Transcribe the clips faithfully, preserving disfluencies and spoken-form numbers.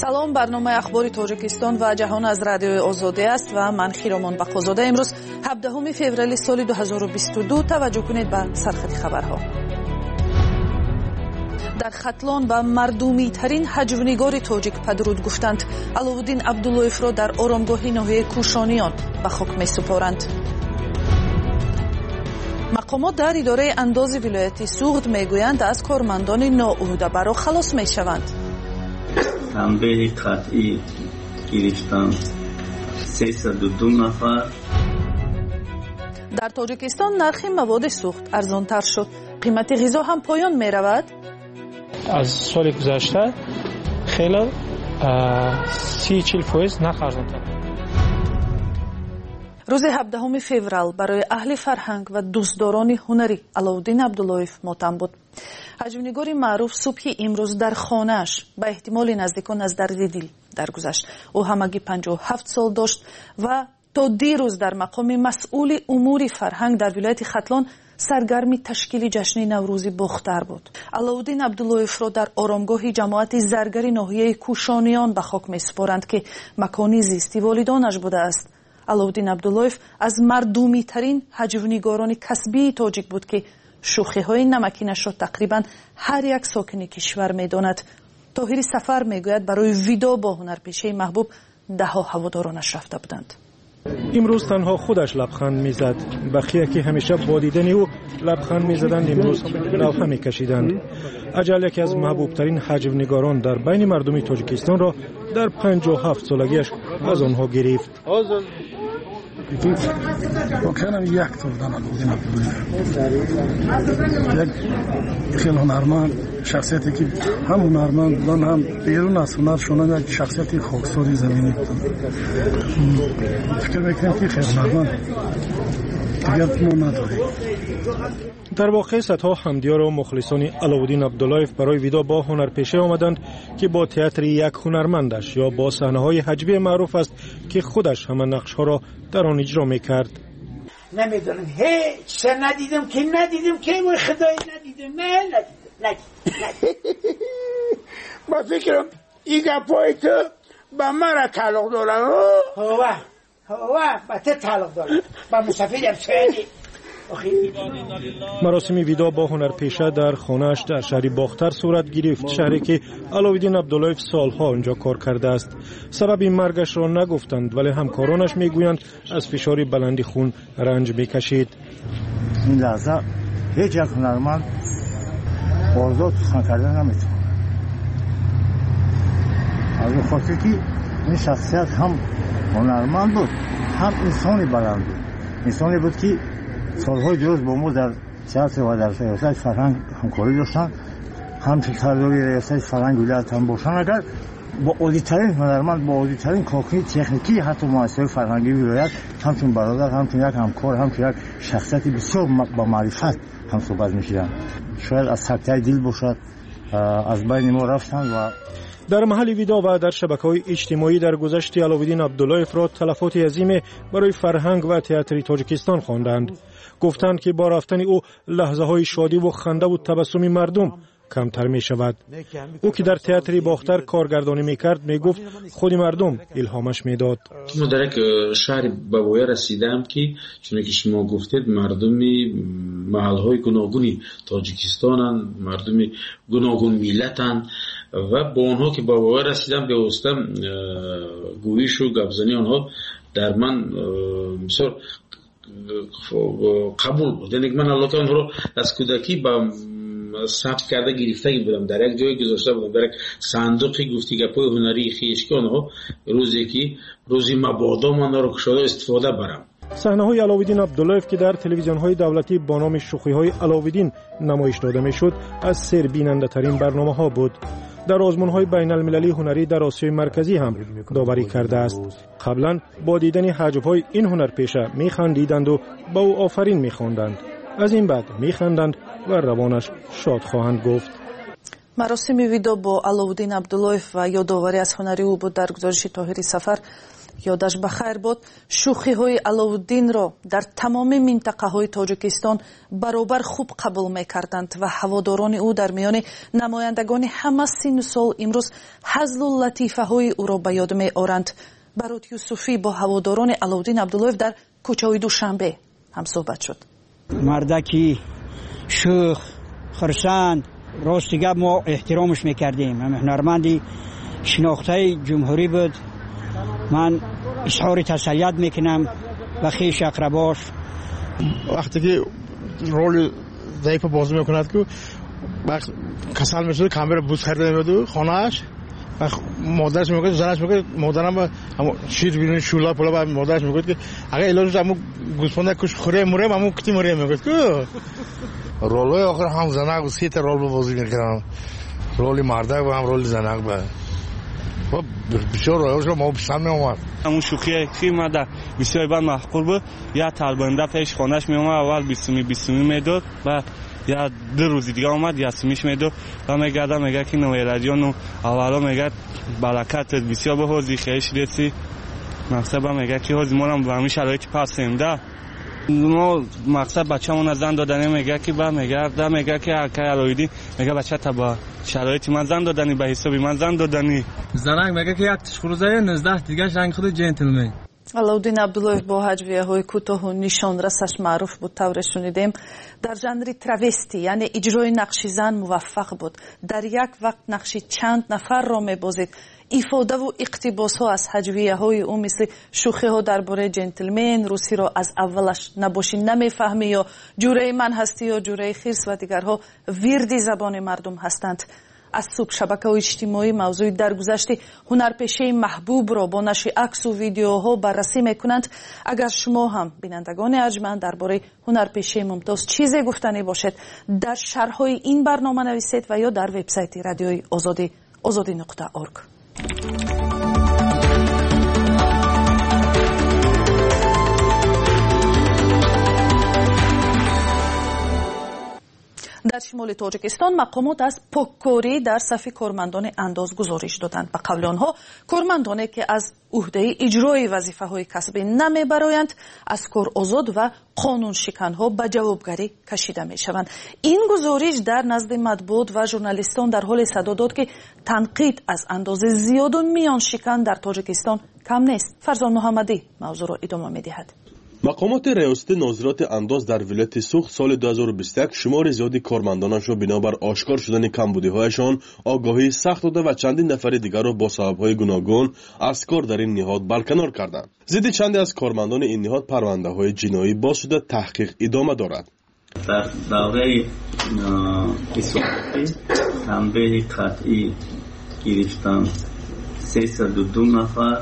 سلام، برنامه اخباری تاجیکستان و جهان از رادیوی آزادی است و من خیرامان بقازاده. امروز هفدهم فوریه سال دو هزار و بیست و دو توجه کنید به سرخط خبرها. در ختلان به مردمی ترین هجونگار تاجیک پدرود گفتند علاءالدین عبداللهیف را در آرامگاه ناحیه کوشانیان به خاک می سپارند. مقامات در اداره انداز ولایت سوغد میگویند از کارمندان نااهده برا خلاص می شوند. تنبیه قطعی گرفتند سیصد و دو نفر. در تاجیکستان نرخ مواد سوخت ارزانتر شد. قیمت غذا هم پایان می رود. از سال گذشته خیلی سی چل فیصد نرخ ارزانتر. روز هفدهم فوریه برای اهل فرهنگ و دوستداران هنری علاءالدین عبداللهیف ماتم بود. هجونگاری معروف صبح امروز در خانه‌اش به احتمال نزدیکان از درد دل درگذشت. او همگی پنجاه و هفت سال داشت و تا دیروز در مقام مسئول امور فرهنگ در ولایت ختلان سرگرمی تشکیل جشن نوروزی باختر بود. علاءالدین عبداللهیف را در آرامگاه جماعت زرگر ناحیه کوشانیان به خاک می‌سپارند که مکانی زیستی والدانش بوده است. علاءالدین عبداللهیف از مردمی ترین هجونگاران کسبی تاجیک بود که شوخی های نمکینش را تقریبا هر یک ساکن کشور میداند. طاهر سفر میگوید برای ویدا با هنرپیشه محبوب ده ها هوادارانش رفته بودند. امروز تنها خودش لبخند میزد. بقیه که همیشه با دیدن او لبخند میزدند امروز لوحه میکشیدند. اجل یکی از محبوب ترین هجونگاران در بین مردم تاجیکستان را در پنجاه و هفت سالگیش از آنها گرفت. واقعا یک طور دارم علاءالدین عبداللهیف یک خیلی هنرمند، شخصیتی که هم هنرمند بودن هم بیرون از هنر شدن یک شخصیت خاکساری زمینی بودن. فکر میکنم که خیلی هنرمند دیگر ما نداریم. در واقع صدها حمدیار و مخلصان علاءالدین عبداللهیف برای ویدا با هنرپیشه آمدند که با تئاتر یک هنرمندش یا با صحنه‌های حجبی معروف است که خودش همه نقش‌ها را در آن اجرا می‌کرد. نمیدونم هیچ ندیدم که ندیدم که وای خدای ندیدم نه ندیدم ندیدم با فکرم این گپای تو با مرا تعلق دارم. هوا هوا با تو تعلق دارم با مسافرم خیلی. مراسم ویدا با هنرپیشه در خانه‌اش در شهر باختر صورت گرفت، شهری که علاءالدین عبداللهیف سالها آنجا کار کرده است. سبب مرگش را نگفتند ولی همکارانش میگویند از فشار بلندی خون رنج میکشید. این لحظه هیچ یک هنرمند آزاد سخن کردن نمیتونه. از اون خاطر که این شخصیت هم هنرمند بود هم انسانی بلند بود. انسانی بود که سالهای دروز با ما در تئاتر و در ریاست فرهنگ همکاری داشتن. هم سرداری ریاست فرهنگ ولایت هم باشن. اگر با عالی‌ترین هنرمند، با عالی‌ترین کارکنی تکنیکی حتی مؤسسه فرهنگی ولایت همچون برادر، همچون یک همکار، همچون یک شخصیت بسیار با معرفت هم صحبت می‌شدن. شاید از سکته دل باشد از بین ما رفتن. و در محل ویدا و در شبکه‌های اجتماعی در گذشت علاءالدین عبداللهیف را تلفات عظیم برای فرهنگ و تئاتر تاجیکستان خواندند. گفتند که با رفتن او لحظه‌های شادی و خنده و تبسم مردم کمتر می شود. او که در تئاتر باختر کارگردانی میکرد میگفت خود مردم الهامش میداد. ما در یک شهر بابویا رسیدم که چون که شما گفتید مردم محل‌های گوناگونی تاجیکستانن، مردم گوناگون ملتن و با آنها که بابویا رسیدم به استم گویش و گپزنی آنها در من بسیار قبول بود. یعنی من الله تعالی رو از کودکی با ثبت کرده گرفته بودم، در یک جای گذاشته بودم، در یک صندوقی گفتی گپای هنری خویش که آنها روزی که روزی مبادا من را کشاده استفاده برم. صحنه‌های علاءالدین عبداللهیف که در تلویزیون‌های دولتی با نام شوخی‌های علاءالدین نمایش داده می‌شد از سر بیننده ترین برنامه‌ها بود. در آزمون‌های بین‌المللی هنری در آسیای مرکزی هم داوری کرده است. قبلا با دیدن حجب‌های این هنرپیشه می‌خندیدند و با او آفرین می‌خواندند. از این بعد می‌خندند و روانش شاد خواهند گفت. مراسم ویدا با علاءالدین عبداللهیف و یادآوری از هنری او بود در گزارش طاهر سفر. یادش بخیر باد شوخی های علاءالدین را در تمام منطقه های تاجیکستان برابر خوب قبول می کردند و هواداران او در میان نمایندگان همه سن و سال امروز حزل و لطیفه های او را به یاد می آورند. برات یوسفی با هواداران علاءالدین عبداللهیف در کوچه های دوشنبه هم صحبت شد. مردکی شوخ خرسند راستی گپ ما احترامش میکردیم. هنرمندی شناخته جمهوری بود. من اظهار تسلیت میکنم و خویش اقرباش. وقتی که رول ضعیف بازی میکند که وقت کسل میشد کامera بوس خریده میاد خانه‌اش و مادرش میگه زنش میگه مادرم همون شیر بیرون شولا پلا با مادرش میگه که اگه علاجش همون گوسفند کش خوره موره همون کتی موره میگه که رولای آخر هم زنک و سه تا رول بازی میکردم. رول مردک و هم رول زنک بود. خب بسیار رویش ما پسند می اومد. همون شوخی که ما در بسیار بعد محقول بود. یا طالبنده پیش خانهش می اومد اول بیستمی بیستمی میداد و یا دو روزی دیگه اومد یا سمیش میداد و میگه میگه که نوی رادیو نو اولا میگه برکت بسیار به حوزی خیش دیسی مقصد میگه که حوزی ما هم به همین شرایط پسنده ما مقصد بچه‌مون از زن دادنی میگه که با میگه دا میگه که اگه علاءالدین میگه بچه تا با شرایطی من زن دادنی به حسابی من زن دادنی زنک میگه که یک تشخروزه نوزده دیگه رنگ خود جنتلمن. علاءالدین عبداللهیف با هجویه های کوتاه و نشان رسش معروف بود. طور شنیدیم در ژانر تراوستی یعنی اجرای نقش زن موفق بود. در یک وقت نقش چند نفر را میبازید. ایفاده و اقتباس ها از هجویه های او مثل شوخی ها درباره جنتلمن، روسی را از اولش نباشی نمیفهمی یا جوره من هستی یا جوره خیرس و دیگرها ویردی زبان مردم هستند. از صبح شبکه های اجتماعی موضوع درگذشت هنرپیشه محبوب را با نشر عکس و ویدیوها بررسی میکنند. اگر شما هم بینندگان ارجمند درباره هنرپیشه ممتاز چیزی گفتنی باشد در شرحهای این برنامه نویسید و یا در وبسایت رادیوی آزادی آزادی نقطه اورگ. در شمال تاجیکستان مقامات از پاککاری در صف کارمندان انداز گزارش دادند. به قول آنها کارمندانی که از عهده اجرای وظیفه های کسبی نمیبرایند از کار آزاد و قانون شکن ها به جوابگری کشیده می شوند. این گزارش در نزد مطبوعات و ژورنالیستان در حال صدا داد که تنقید از اندازه زیاد و میان شکن در تاجیکستان کم نیست. فرزان محمدی موضوع را ادامه می دهد. مقامات ریاست ناظرات انداز در ولایت سوخت سال دو هزار و بیست و یک شمار زیادی کارمندانش را بنابر آشکار شدن کمبودی‌هایشان آگاهی سخت داده و چندین نفر دیگر را با سبب‌های گوناگون از کار در این نهاد برکنار کردند. ضد چندی از کارمندان این نهاد پرونده‌های جنایی باز شده تحقیق ادامه دارد. در دوره حسابی تنبیه قطعی گرفتن سیصد و دو نفر،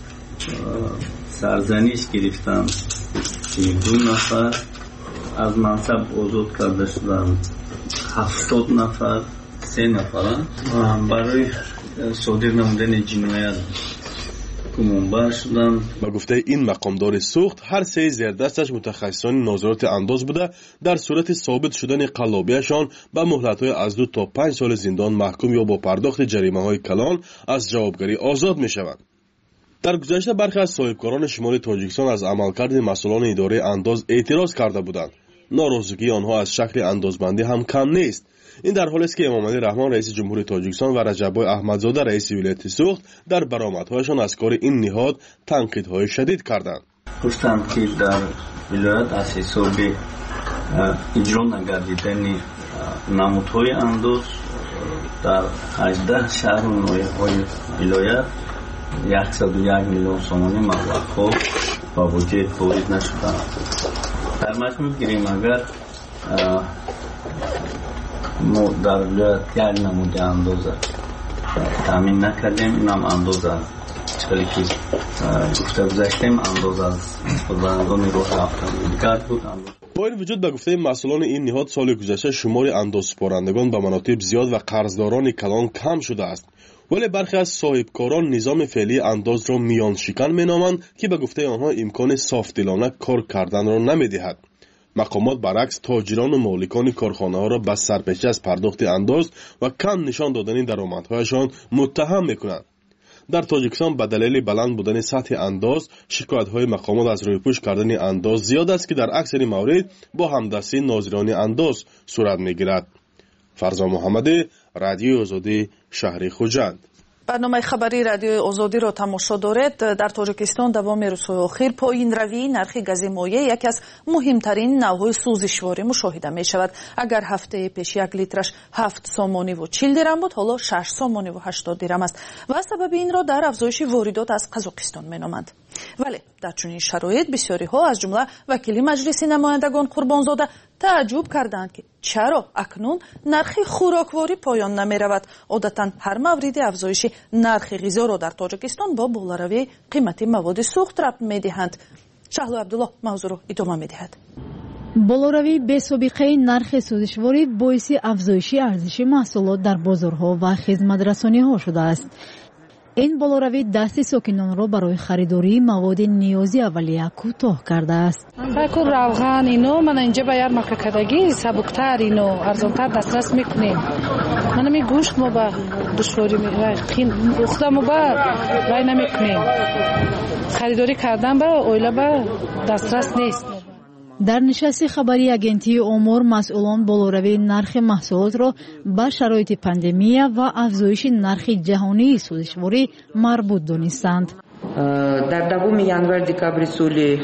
سرزنش گرفتن دو نفر، از منصب آزاد کرده شدن هفتاد نفر، سه نفر برای صادر نمودن جنایت گمانبر شدن. با گفته این مقامدار سوخت هر سه زیردستش متخصصان ناظرات انداز بوده در صورت ثابت شدن قلابیشان به مهلت‌های از دو تا پنج سال زندان محکوم یا با پرداخت جریمه‌های کلان از جوابگری آزاد می‌شوند. در گذشته برخی از صاحبکاران شمال تاجیکستان از عملکرد مسئولان اداره انداز اعتراض کرده بودند. ناراضگی آنها از شکل اندازبندی هم کم نیست. این در حالی است که امامعلی رحمان رئیس جمهوری تاجیکستان و رجب‌بای احمدزاده رئیس ولایت سوخت در برآمدهایشان از کار این نهاد تنقیدهای شدید کردند. گفتند که در ولایت از حساب اجرا نگردیدن نمودهای انداز در هجده شهر و ناحیه‌های ولایت صد و یک میلیون سومانی مبلغ‌ها با وجود تولید نشدند. در مجموع گیریم اگر ما در ولایت یک نموده اندازه تامین نکردیم، این هم اندازه چطوری که گفته گذاشتیم اندازه از بزرگان روح رفتن بود. با این وجود به گفته مسئولان این نهاد سال گذشته شمار انداز سپارندگان به مناطق زیاد و قرضداران کلان کم شده است، ولی برخی از صاحبکاران نظام فعلی انداز را میان شکن مینامند که به گفته آنها امکان صافدلانه کار کردن را نمیدهد. مقامات برعکس تاجران و مالکان کارخانه ها را به سرپیچی از پرداخت انداز و کم نشان دادن درآمدهایشان متهم میکنند. در تاجیکستان به دلیل بلند بودن سطح انداز شکایت‌های مقامات از رویپوش کردن انداز زیاد است که در اکثر موارد با همدستی ناظران انداز صورت می‌گیرد. فرزان محمدی، رادیوی آزادی، شهر خوجند. برنامه خبری رادیوی آزادی را تماشا دارید. در تاجیکستان دوام روزهای اخیر پایین روی نرخ گاز مایع یکی از مهمترین نوع‌های سوزشواری مشاهده می شود. اگر هفته پیش یک لیترش هفت سامانی و چهل درم بود، حالا شش سامانی و هشتاد درم است و سبب این را در افزایش واردات از قزاقستان می نامند. ولی در چنین شرایط بسیاری ها از جمله وکیل مجلس نمایندگان قربانزاده تعجب کردند که چرا اکنون نرخ خوراکواری پایان نمی رود. عادتا هر مورد افزایش نرخ غذا را در تاجیکستان با بالاروی قیمت مواد سوخت ربط می دهند. شهلو عبدالله موضوع را ادامه می دهد. بالاروی بی‌سابقه نرخ سوزشواری باعث افزایش ارزش محصولات در بازارها و خدمت‌رسانی‌ها شده است. این بالاروی دست ساکنان را برای خریداری مواد نیازی اولیه کوتاه کرده است. فکر روغن اینو من اینجا با یار مککدگی سبکتر اینو ارزانتر دسترس میکنیم. من می گوشت ما با دشواری می خین اخدا ما با وای نمیکنیم. خریداری کردن با اویلا با دسترس نیست. در نشست خبری اگنتی امور مسئولان بالاروی نرخ محصولات را با شرایط پاندمی و افزایش نرخ جهانی سوزشواری مربوط دانستند. در دوم январ دکامبر سال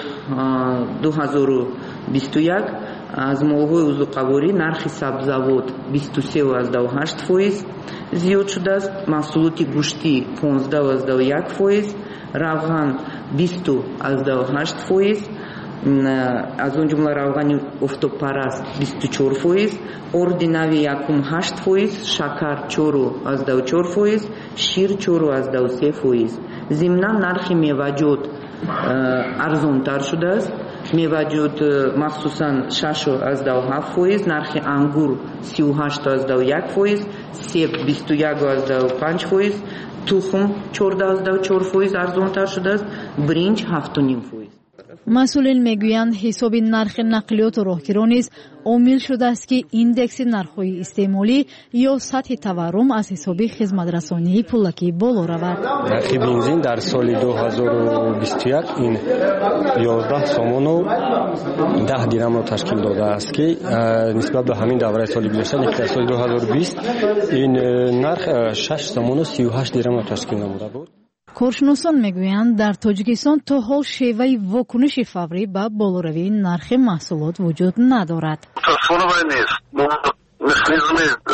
دو هزار و بیست و یک از ماه‌های عضوقواری نرخ سبزیجات بیست و سه و هشت فیصد زیاد شده است. محصولات گوشتی پانزده و یک فیصد، روغن بیست و هشت فیصد، از اون جمله روغن افتوپرست بیست و چهار فیصد، اردینوی یکم هشت فیصد، شکر چهار و چهار فیصد، شیر چهار و سه فیصد. ضمناً نرخ میوه‌جات ارزان‌تر شده است. میوه‌جات مخصوصاً شش و هفت فیصد، نرخ انگور سی و هشت و یک فیصد، سیب بیست و یک و پنج فیصد، تخم چهارده و چهار فیصد ارزان‌تر شده است، برنج هفت و نیم فیصد. مسئولین میگویند حساب نرخ نقلیات و راهگیران نیز عامل شده است که ایندکس نرخ‌های استعمالی یا سطح تورم از حساب خدمت‌رسانی پولکی بالا رود. نرخ بنزین در سال دو هزار و بیست و یک این یازده سومون و ده درم را تشکیل داده است که نسبت به همین دوره سال گذشته در سال دو هزار و بیست این نرخ شش سومون و سی و هشت درم را تشکیل نموده بود. کارشناسان میگویند در تاجیکستان تا حال شیوه واکنش فوری به بالاروی نرخ محصولات وجود ندارد. تصور نیست. مکانیزم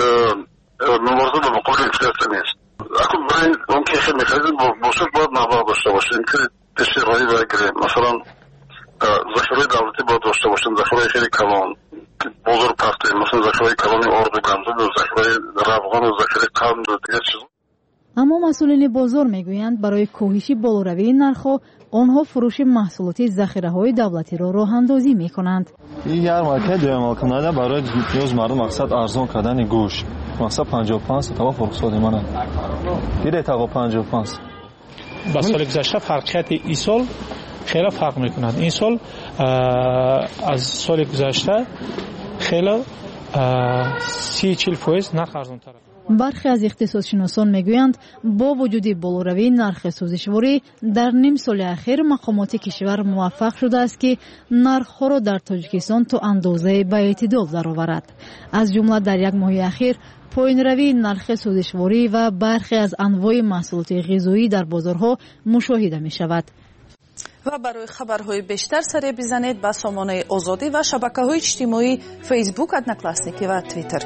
مبارزه با مقابل انفلاسیون نیست. اکنون برای اون که مکانیزم باشد باید نباید داشته باشیم که تشریحی بگیریم. مثلا ذخیره دولتی باید داشته باشیم. ذخیره خیلی کلان بزرگ پخته، مثلا ذخیره کلان ارد و گندم و ذخیره روغن و ذخیره قند و دیگر چیزا. اما مسئولین بازار میگویند برای کاهش بالاروی نرخ‌ها آنها فروش محصولات ذخیره‌های دولتی را راه اندازی می‌کنند. این ярмарка доимал کننده برای نیاز مردم مقصد ارزان کردن گوشت. مقصد پنجاه و پنج تا فروخت منه. دیره تا پنجاه و پنج. با سال گذشته فرقیت این سال خیلی فرق می‌کند. این سال از سال گذشته خیلی سی چهل فیصد نرخ ارزان‌تر است. برخی از اقتصادشناسان میگویند با وجود بالاروی نرخ سوزشواری در نیم سال اخیر مقامات کشور موفق شده است که نرخ‌ها را در تاجیکستان تا اندازه به اعتدال درآورد. از جمله در یک ماه اخیر پایین‌روی نرخ سوزشواری و برخی از انواع محصولات غذایی در بازارها مشاهده می‌شود. و برای خبرهای بیشتر سری بزنید به سامانه آزادی و شبکه‌های اجتماعی فیسبوک، ادناکلاسنیکی و توییتر.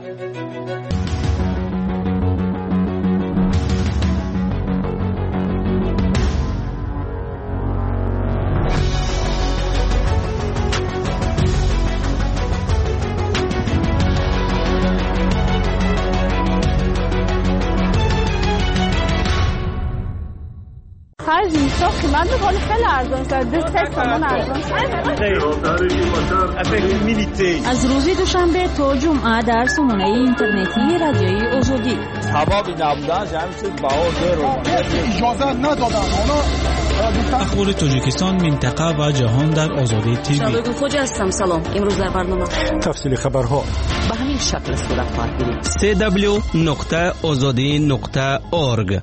هر جنسا قیمت رو خیلی ارزان شد. دو سه سامان ارزان شد. از روز دوشنبه تا جمعه در سامانه اینترنتی رادیوی آزادی. سبب نبودن جمعیت بها رو اجازه ندادن. اخبار تاجیکستان، منطقه و جهان در آزادی تیوی. شبکه خوجا هستم. سلام. امروز در برنامه تفصیل خبرها به همین شکل صورت خواهد گرفت. سی دبلیو نقطه آزادی نقطه اورگ.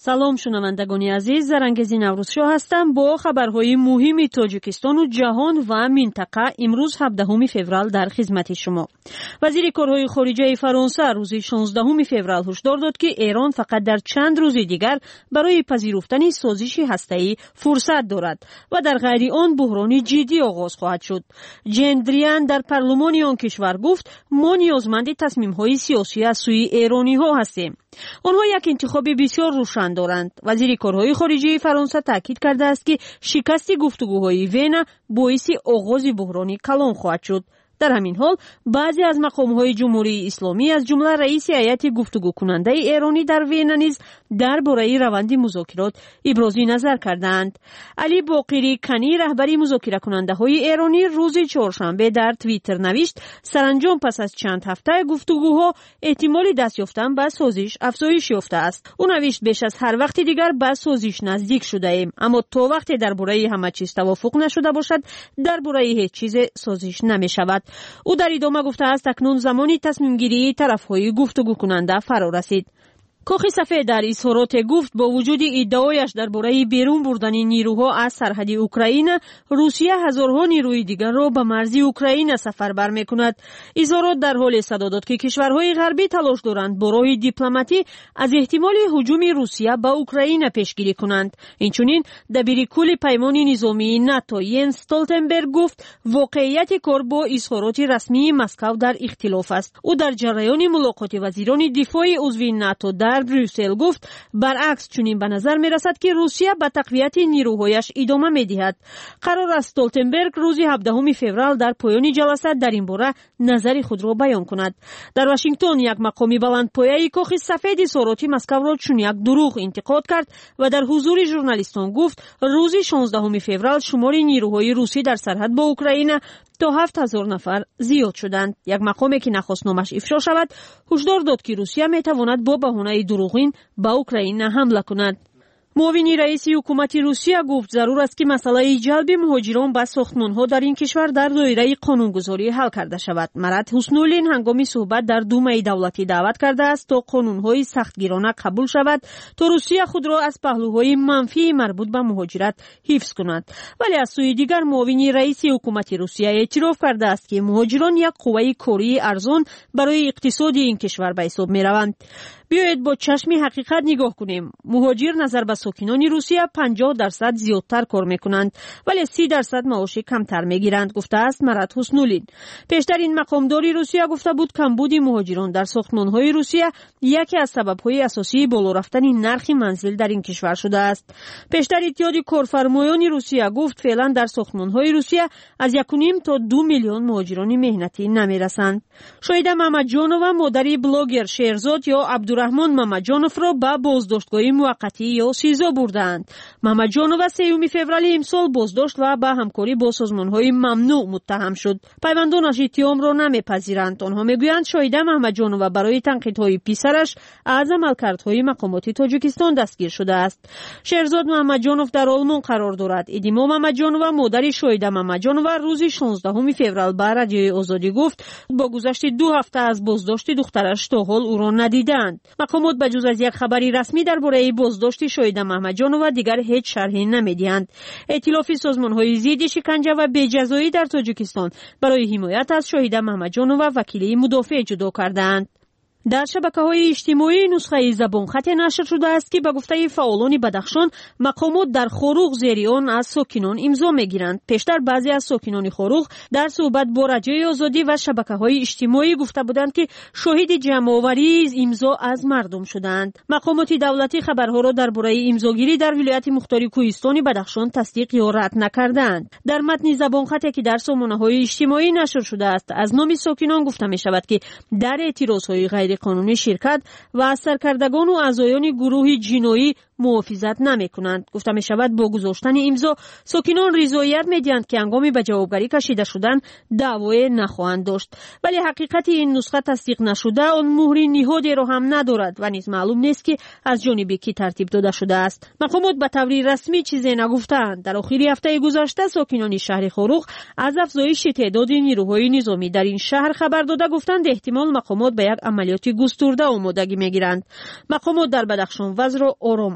سلام شنوندگان عزیز، زرنگزی نوروزشاه هستم با خبرهای مهم تاجیکستان و جهان و منطقه. امروز هفدهم فوریه در خدمت شما. وزیر کارهای خارجه فرانسه روز شانزدهم فوریه هشدار داد که ایران فقط در چند روز دیگر برای پذیرفتن سازش هسته‌ای فرصت دارد و در غیر آن بحران جدی آغاز خواهد شد. جندریان در پارلمان آن کشور گفت ما نیازمند تصمیم‌های سیاسی از سوی ایرانی‌ها هستیم. آنها یک انتخاب بسیار روشن دارند. وزیر کارهای خارجه فرانسه تاکید کرده است که شکست گفتگوهای وینا باعث آغاز بحران کلان خواهد شد. در همین حال بعضی از مقام‌های جمهوری اسلامی از جمله رئیس هیئت گفتگو کننده ایرانی در وینا نیز درباره روند مذاکرات ابراز نظر کردند. علی باقری کنی رهبری مذاکره کننده های ایرانی روز چهارشنبه در توییتر نوشت سرانجام پس از چند هفته گفتگوها احتمال دست یافتن به سازش افزایش یافته است. او نوشت بیش از هر وقت دیگر به سازش نزدیک شده ایم، اما تا وقتی درباره همه چیز توافق نشده باشد درباره هیچ چیز سازش نمی شود. او در ادامه گفته است اکنون زمانی تصمیم گیری طرف‌های گفتگو کننده فرا رسید. کاخ سفید در اظهارات گفت با وجود ادعایش درباره بیرون بردن نیروها از سرحد اوکراین، روسیه هزارها نیروی دیگر را به مرز اوکراین سفربر می‌کند. اظهارات در حال صدا داد که کشورهای غربی تلاش دارند با راه دیپلماتی از احتمال هجوم روسیه به اوکراین پیشگیری کنند. اینچنین دبیر کل پیمان نظامی ناتو ینس استولتنبرگ گفت واقعیت کار با اظهارات رسمی مسکو در اختلاف است. او در جریان ملاقات وزیران دفاع عضو ناتو در بروسل گفت برعکس چنین به نظر می رسد که روسیه به تقویت نیروهایش ادامه می دهد. قرار است استولتنبرگ روز هفدهم فوریه در پایان جلسه در این باره نظر خود را بیان کند. در واشنگتن یک مقامی بلندپایه کاخ سفید اظهارات مسکو را چون یک دروغ انتقاد کرد و در حضور ژورنالیستان گفت روز شانزدهم فوریه شمار نیروهای روسی در سرحد با اوکراین تا هفت هزار نفر زیاد شدند. یک مقامی که نخواست نامش افشا شود هشدار داد که روسیه می تواند با بهانه دروغین به اوکراین حمله کند. معاون رئیس حکومت روسیه گفت ضرور است که مسئله جلب مهاجران به ساختمان‌ها در این کشور در دایره قانونگذاری حل کرده شود. مراد حسنولین هنگام صحبت در دومای دولتی دعوت کرده است تا قانون‌های سختگیرانه قبول شود تا روسیه خود را از پهلوهای منفی مربوط به مهاجرت حفظ کند. ولی از سوی دیگر معاون رئیس حکومت روسیه اعتراف کرده است که مهاجران یک قوه کاری ارزان برای اقتصاد این کشور به حساب می‌روند. بیایید با چشم حقیقت نگاه کنیم. مهاجر نظر به ساکنان روسیه پنجاه درصد زیادتر کار میکنند ولی سی درصد معاش کمتر میگیرند، گفته است مراد حسنولین. پیشتر این مقامداری روسیه گفته بود کمبود مهاجران در ساختمان‌های روسیه یکی از سبب‌های اساسی بالا رفتن نرخ منزل در این کشور شده است. پیشتر اتحاد کارفرمایان روسیه گفت فعلا در ساختمان‌های روسیه از یک و نیم تا دو میلیون مهاجران مهنتی نمیرسند. شاهد محمد جانو مادری بلاگر شهرزاد یا عبدالرحمن محمدجانوف را به بازداشتگاه موقتی یا سیزا بردند. محمدجانوف سوم فوریه امسال بازداشت و به همکاری با سازمان‌های ممنوع متهم شد. پیوندانش اتهام را نمیپذیرند. آنها میگویند شاهد محمدجانوف برای تنقیدهای پسرش از عملکردهای مقامات تاجیکستان دستگیر شده است. شهرزاد محمدجانوف در آلمان قرار دارد. ادیما محمدجانوف مادر شاهد محمدجانوف روز شانزدهم فوریه به رادیوی آزادی گفت با گذشت دو هفته از بازداشت دخترش تا حال او را ندیدند. مقامات بجز از یک خبری رسمی درباره بازداشت شاهد محمدجانوف دیگر هیچ شرحی نمیدهند. ائتلاف سازمان‌های ضد شکنجه و بی‌جزایی در تاجیکستان برای حمایت از شاهد محمدجانوف وکیل مدافع جدا کردند. در شبکه‌های اجتماعی نسخه زبان خط نشر شده است که به گفته فعالان بدخشان مقامات در خاروق زیر آن از ساکنان امضا می‌گیرند. پیشتر بعضی از ساکنان خاروق در صحبت با رادیوی آزادی و شبکه‌های اجتماعی گفته بودند که شاهد جمع‌آوری امضا از مردم شدند. مقامات دولتی خبرها را درباره امضاگیری در ولایت مختار کوهستان بدخشان تصدیق یا رد نکردند. در متن زبان خطی که در سامانه‌های اجتماعی نشر شده است از نام ساکنان گفته می‌شود که در اعتراض‌های غیر قانونی شرکت و از سرکردگان و اعضایان گروه جنایی محافظت نمی کنند. گفته می شود با گذاشتن امضا ساکنان رضایت می دهند که هنگامی به جوابگری کشیده شدن دعوی نخواهند داشت. ولی حقیقت این نسخه تصدیق نشده آن مهر نهادی را هم ندارد و نیز معلوم نیست که از جانب کی ترتیب داده شده است. مقامات به طور رسمی چیزی نگفتند. در آخر هفته گذشته ساکنان شهر خاروق از افزایش تعداد نیروهای نظامی در این شهر خبر داده گفتند احتمال مقامات به یک عملیات گسترده آمادگی میگیرند. مقامات در بدخشان وضع را آرام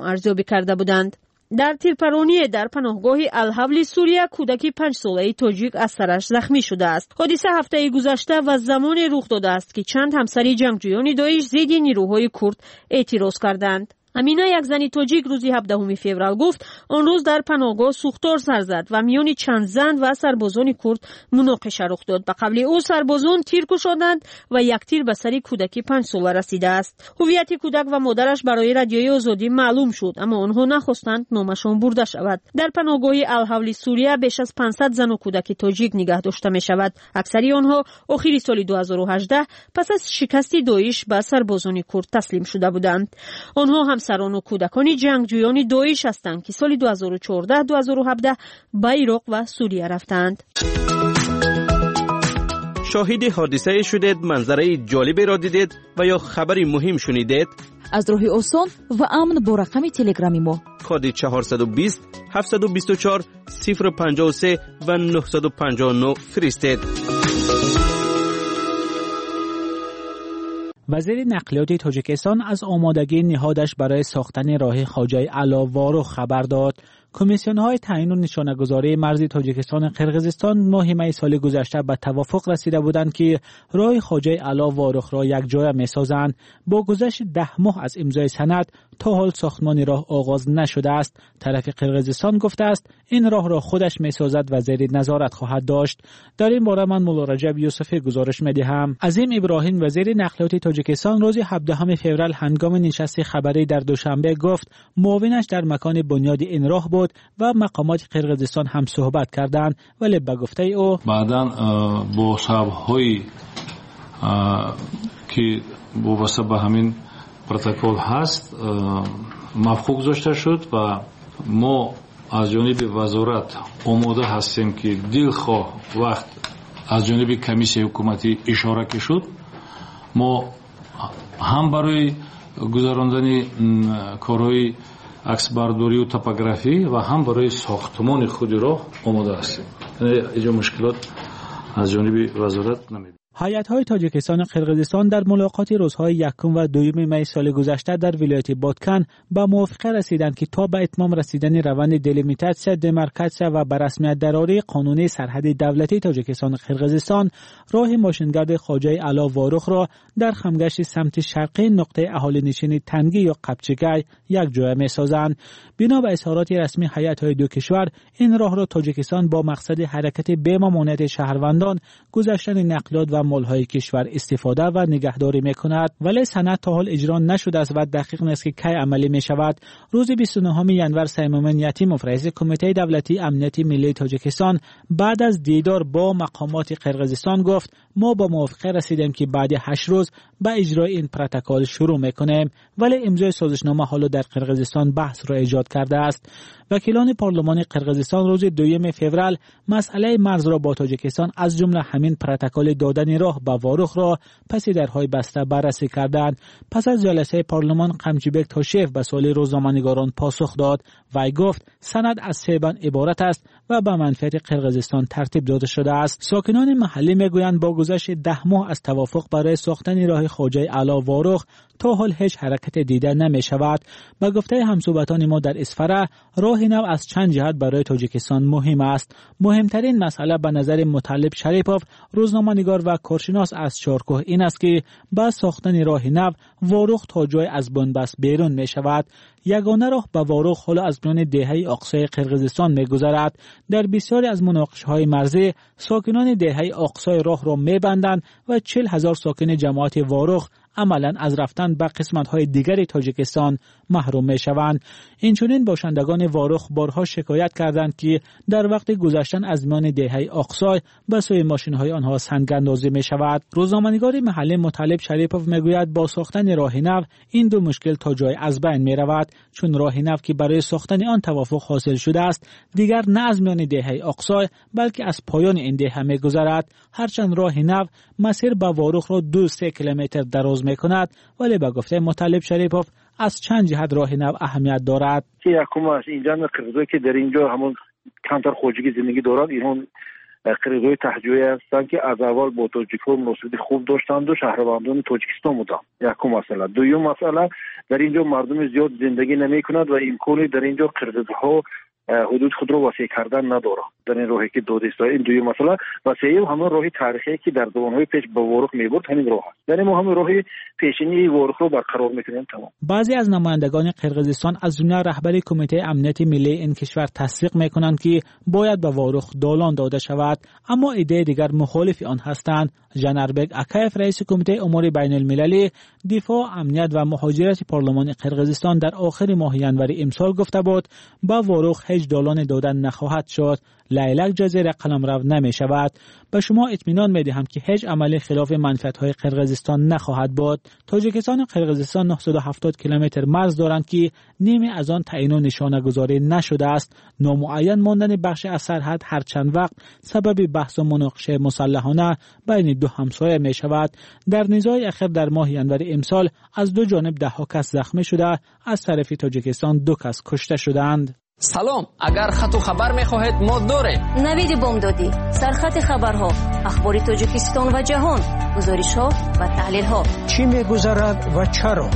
ارزیابی کرده بودند. در تیرپرانی در پناهگاه الحول سوریه کودکی پنج ساله تاجیک از سرش زخمی شده است. حادثه هفته گذشته و زمان رخ داده است که چند همسری جنگجویان داعش ضد نیروهای کرد اعتراض کردند. امینه، یک زن تاجیک، روز هفدهم فوریه گفت آن روز در پناهگاه سوختار سر زد و میان چند زن و سربازان کرد مناقشه رخ داد. به قبل او سربازان تیر کشاندند و یک تیر به سر کودکی پنج ساله رسیده است. هویت کودک و مادرش برای رادیوی آزادی معلوم شد، اما آنها نخواستند نامشان برده شود. در پناهگاه الحول سوریه بیش از پانصد زن و کودک تاجیک نگه داشته می شود. اکثری آنها آخر سال دو هزار و هجده پس از شکست داعش به سربازان کرد تسلیم شده بودند. آنها همسران و کودکان جنگجویان داعش هستند که سال دو هزار و چهارده دو هزار و هفده به عراق و سوریه رفتند. شاهد حادثه شدید، منظره جالبی را دیدید و یا خبری مهم شنیدید؟ از راه آسان و امن با رقم تلگرامی ما کد چهارصد و بیست هفتصد و بیست و چهار صفر پنجاه و سه و نهصد و پنجاه و نه فرستید. وزیر نقلیات تاجیکستان از آمادگی نهادش برای ساختن راه خواجه علاوارو خبر داد. کمیسیون‌های تعیین و نشانه‌گذاری مرزی تاجیکستان قرقیزستان ماه می سال گذشته به توافق رسیده بودند که راه خواجه علاوارخ را یک جای می‌سازند. با گذشت ده ماه از امضای سند تا حال ساختمان راه آغاز نشده است. طرف قرقیزستان گفته است این راه را خودش می‌سازد و زیر نظارت خواهد داشت. در این باره من مولا رجب یوسفی گزارش می‌دهم. عظیم ابراهیم وزیر نقلیات تاجیکستان روز هفدهم فوریه هنگام نشست خبری در دوشنبه گفت معاونش در مکان بنیاد این راه بود و مقامات قرقیزستان هم صحبت کردند، ولی به گفته او بعداً با سبب‌های که وابسته به همین پروتکل هست موافقت گذاشته شد و ما از جانب وزارت آماده هستیم که دلخواه وقت از جانب کمیسیون حکومتی اشاره که شد ما هم برای گذراندن کارهای عکسبرداری و توپوگرافی و هم برای ساختمان خود راه آماده هستیم. یعنی اینجا مشکلات از جانب وزارت نمی‌بینیم. هیئت‌های تاجیکستان و قرقیزستان در ملاقات روزهای یکم و دوم می سال گذشته در ولایت بادکن به موافقه رسیدند که تا به اتمام رسیدن روند دلیمیتاسیا، دمارکاسیا و به رسمیت درآوری قانونی سرحد دولتی تاجیکستان و قرقیزستان راه ماشینگرد خواجه علاوارخ را در خمگشت سمت شرقی نقطه اهالی نشین تنگی یا قبچگای یک جای می‌سازند. بنا به اظهارات رسمی هیئت‌های دو کشور این راه را تاجیکستان با مقصد حرکت به ممانعت شهروندان، گذشتن نقلیات و مالهای کشور استفاده و نگهداری می‌کند، ولی سند تا حال اجرا نشده است و دقیق نیست که کی عملی می‌شود. روز بیست و نهم ژانویه سیمون یتیموف رئیس کمیته دولتی امنیت ملی تاجیکستان بعد از دیدار با مقامات قرقیزستان گفت ما با موافقه رسیدیم که بعد هشت روز به اجرای این پروتکل شروع می‌کنیم، ولی امضای سازشنامه حالا در قرقیزستان بحث را ایجاد کرده است. وکیلان پارلمان قرقیزستان روز دوم فوریه مسئله مرز را با تاجیکستان از جمله همین پروتکل دادن راه به وارخ را پس درهای بسته بررسی کردند. پس از جلسه پارلمان قمچیبک تاشیف به سوال روزنامه‌نگاران پاسخ داد و گفت سند از سه بند عبارت است و به منفعت قرقیزستان ترتیب داده شده است. ساکنان محلی میگویند با گذشت ده ماه از توافق برای ساختن راه خواجه علاوارخ تا حال هیچ حرکت دیده نمی شود. با گفته همصحبتان ما در اسفره راه نو از چند جهت برای تاجیکستان مهم است. مهمترین مسئله به نظر مطلب شریپوف روزنامه‌نگار و کارشناس از چارکوه این است که با ساختن راه نو وارخ تا جای از بنبست بیرون می شود. یگانه راه به وارخ حالا از میان دهه اقصای قرقیزستان می گذرد. در بسیاری از مناقشه‌های مرزی ساکنان دهه اقصای راه را می بندند و چهل هزار ساکن جماعت وارخ عملاً از رفتن به قسمت‌های دیگر تاجیکستان محروم می‌شوند. اینچنین باشندگان وارخ بارها شکایت کردند که در وقت گذشتن از میان دهه اقصای به سوی ماشین‌های آنها سنگ‌اندازی می‌شود. روزنامه‌نگار محلی مطلب شریپوف می‌گوید با ساختن راه نو این دو مشکل تا جای از بین می‌رود، چون راه نو که برای ساختن آن توافق حاصل شده است دیگر نه از میان دهه اقصای بلکه از پایان این دهه می‌گذرد. هرچند راه نو مسیر به وارخ را دو سه کیلومتر دراز می‌کند، ولی به گفته مطلب شریپوف از چند جهت راه نو اهمیت دارد. که یکم از اینجا قرقیزستان که در اینجا همون کمتر خواجگی زندگی دارد، اینها قرقیزهای تهجویی هستند که از اول با تاجیک‌ها مناسبت خوب داشتند و شهروندان تاجیکستان بودند. یکم مسئله. دوم مسئله در اینجا مردم زیاد زندگی نمی‌کنند و امکانی در اینجا قرقیزها حدود خود را وسیع کردن نداره. در این راهی که دادیست این دوی مسئله و سوم همون راهی تاریخی که در دوران‌های پیش به وارخ می‌برد همین راه است. یعنی ما همون راهی پیشینی وارخ رو برقرار می‌کنیم. تمام. بعضی از نمایندگان قرقیزستان از جمله رهبر کمیته امنیت ملی این کشور تصدیق می‌کنند که باید به وارخ دالان داده شود، اما ایده دیگر مخالف آن هستند. جنربگ اکایف رئیس کمیته امور بین المللی دفاع امنیت و مهاجرت پارلمان قرقیزستان در آخر ماه ژانویه امسال گفته بود با وارخ هیچ دالان دادن نخواهد شد. لیلک جزیره قلمرو نمی شود. به شما اطمینان می دهم که هیچ عملی خلاف منفعت‌های قرقیزستان نخواهد بود. تاجیکستان و قرقیزستان نهصد و هفتاد کیلومتر مرز دارند که نیمی از آن تعیین و نشانه گذاری نشده است. نامعین ماندن بخش از سرحد هر چند وقت سبب بحث و مناقشه مسلحانه بین دو همسایه می شود. در نزاع اخیر در ماه ژانویه امسال از دو جانب ده ها کس زخمی شده، از طرف تاجیکستان دو کس کشته شدند. سلام، اگر خط و خبر می‌خواهید ما داریم. نوید بامدادی، سرخط خبرها، اخبار تاجیکستان و جهان، گزارش‌ها و تحلیل‌ها. چی می‌گذرد و چرا؟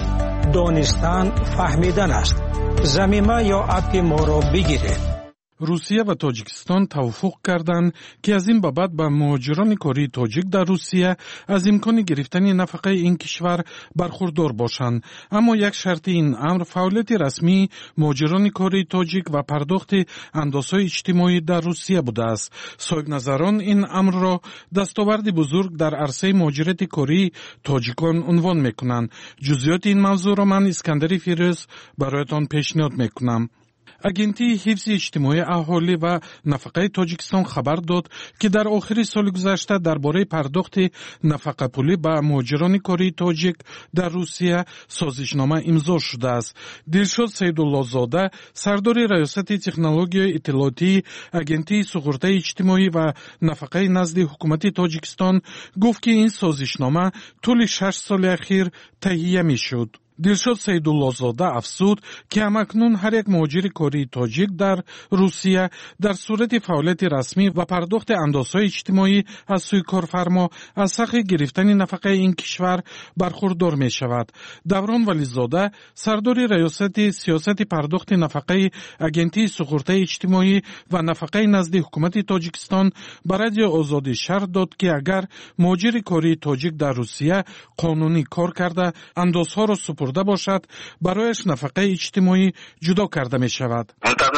دانستن فهمیدن است. ضمیمه یا اپ ما را بگیرید. روسیه و تاجیکستان توافق کردند که از این بابت به مهاجران کاری تاجیک در روسیه از امکان گرفتن نفقه این کشور برخوردار باشند، اما یک شرط این امر فعالیت رسمی مهاجران کاری تاجیک و پرداخت اندازهای اجتماعی در روسیه بوده است. صاحب نظران این امر را دستاورد بزرگ در عرصه مهاجرت کاری تاجیکان عنوان میکنند. جزئیات این موضوع را من اسکندر فیروز برایتان پیشنهاد میکنم. اگنتی حفظ اجتماعی اهالی و نفقه تاجیکستان خبر داد که در آخر سال گذشته درباره پرداخت نفقه پولی به مهاجران کاری تاجیک در روسیه سازشنامه امضا شده است. دلشاد سیدالله زاده، سردار ریاست تکنولوژی اطلاعاتی اگنتی سقورت اجتماعی و نفقه نزد حکومت تاجیکستان گفت که این سازشنامه طول شش سال اخیر تهیه می شد. دلشاد سیدالله زاده افزود که همکنون هر یک مهاجر کاری تاجیک در روسیه در صورت فعالیت رسمی و پرداخت اندازهای اجتماعی از سوی کارفرما از حق گرفتن نفقه این کشور برخوردار می شود. دوران ولیزاده، سردار ریاست سیاست پرداخت نفقه اگنتی سقورت اجتماعی و نفقه نزد حکومت تاجیکستان به رادیو آزادی شرح داد که اگر مهاجر کاری تاجیک در روسیه قانونی کار کرده اندازها را سپرده باشد، برایش نفقه اجتماعی جدا کرده می شود.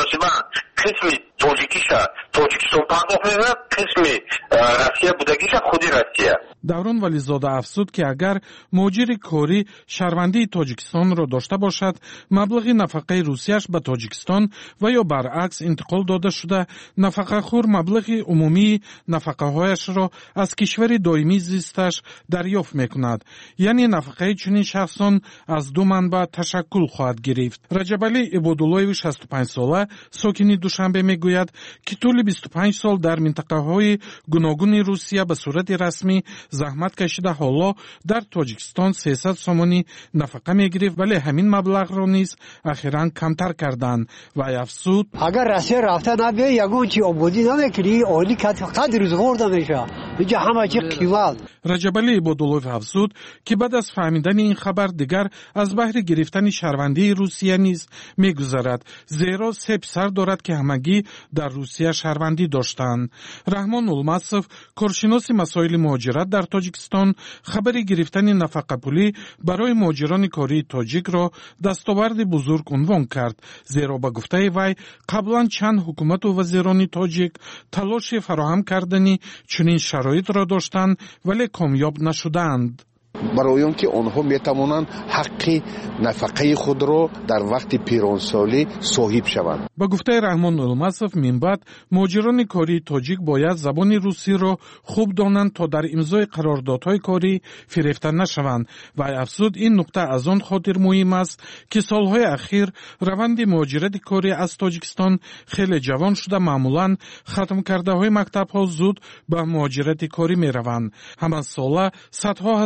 قسمی تاجیکیشه تاجیکستان پرداخت می‌کند، قسمی روسیه بودگیشه خودی روسیه. دوران ولیزاده افزود که اگر مهاجر کاری شهروندی تاجیکستان را داشته باشد، مبلغ نفقه روسیه‌اش به تاجیکستان و یا برعکس انتقال داده شده، نفقه خور مبلغ عمومی نفقه هایش را از کشور دائمی زیستش دریافت می‌کند. یعنی نفقه چنین شخصان از دو منبع تشکل خواهد گرفت. رجبعلی عبادالله‌وی شصت و پنج ساله ساکن دوشنبه میگوید که طول بیست و پنج سال در منطقه‌های گوناگون روسیه به صورت رسمی زحمت کشیده، حالا در تاجیکستان سیصد سومانی نفقه میگرفت، ولی همین مبلغ را نیز اخیراً کمتر کردند. و افزود اگر روسیه رفته نبیه یگان چی آبادی نمیکنی اولی قدر روزگار نمیشه اینجا همه چی قیمت. رجبعلی عبادالله افزود که بعد از فهمیدن این خبر دیگر از بهر گرفتن شهروندی روسیه نیز میگذرد، زیرا سه پسر دارد که همگی در روسیه شهروندی داشتند. رحمان المصف، کارشناس مسائل مهاجرت در تاجیکستان، خبر گرفتن نفقه پولی برای مهاجران کاری تاجیک را دستاورد بزرگ عنوان کرد، زیرا به گفته وی قبلا چند حکومت و وزیران تاجیک تلاش فراهم کردنی چنین شرایط را داشتند ولی کامیاب نشدند. برای اون که آنها میتوانند حق نفقه خود را در وقت پیرانسالی صاحب شوند. با گفته رحمان المصف، من بعد مهاجران کاری تاجیک باید زبان روسی را خوب دانند تا در امضای قراردادهای کاری فریفته نشوند. و افزود این نکته از آن خاطر مهم است که سالهای اخیر روند مهاجرت کاری از تاجیکستان خیلی جوان شده، معمولا ختم کرده های مکتب ها زود به مهاجرت کاری می روند. همان ساله صدها هزار شهروند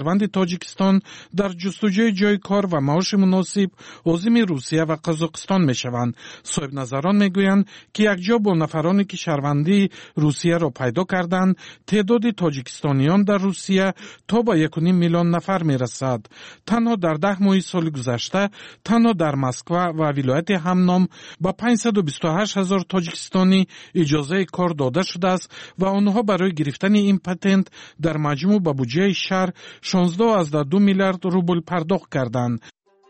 شهروند تاجیکستان در جستجوی جای کار و معاش مناسب عازم روسیه و قزاقستان میشوند. صاحب نظران میگویند که یکجا با نفرانی که شهروندی روسیه را پیدا کردند، تعداد تاجیکستانیان در روسیه تا با یک و نیم میلیون نفر میرسد. تنها در ده ماه سال گذشته تنها در مسکو و ولایت همنام با پانصد و بیست و هشت هزار تاجیکستانی اجازه کار داده شده است و آنها برای گرفتن این پتنت در مجموع به بودجه شهر شانزده و دو میلیارد روبل پرداخت کردند.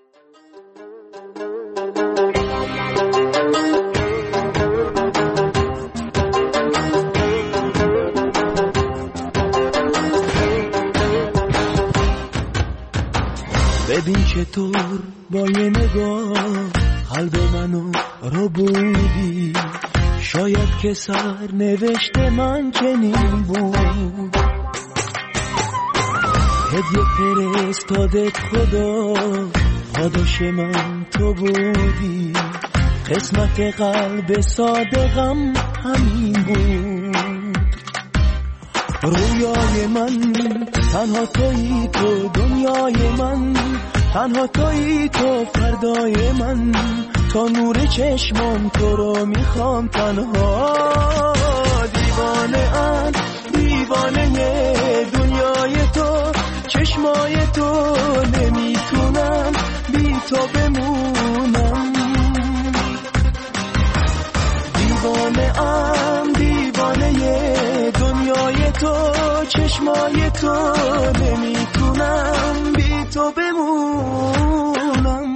ببین چطور با یه نگاه قلب منو رو بودی، شاید که سر نوشته من چنین بود. هدیه فرستادت خدا، پاداش من تو بودی، قسمت قلب صادقم همین بود. رویای من تنها تویی، تو دنیای من تنها تویی، تو فردای من، تا نور چشمم تو رو میخوام تنها. دیوانه ام دیوانه دنیای تو، چشمای تو، نمیتونم بی تو بمونم. دیوانه ام دیوانه دنیای تو، چشمای تو، نمیتونم بی تو بمونم.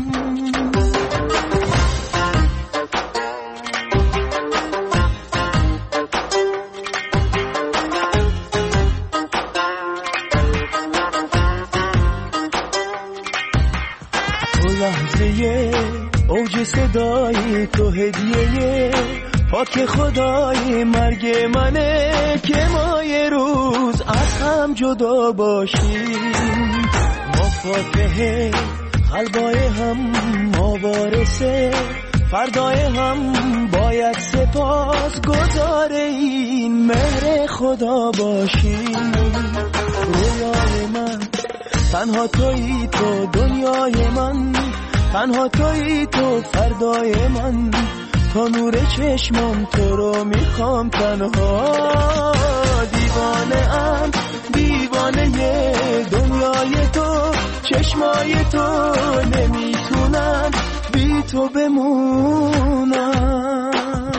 لحظه اوج صدای تو، هدیه پاک خدای مرگ منه که ما یه روز از هم جدا باشیم. ما فاتحه قلبای هم، ما وارثه فردای هم، باید سپاس گزار این مهر خدا باشیم. رویای من تنها تویی، تو دنیای من تنها تویی، تو فردای من، تا نور چشمم تو رو میخوام تنها. دیوانه ام دیوانه دنیای تو، چشمای تو، نمیتونم بی تو بمونم.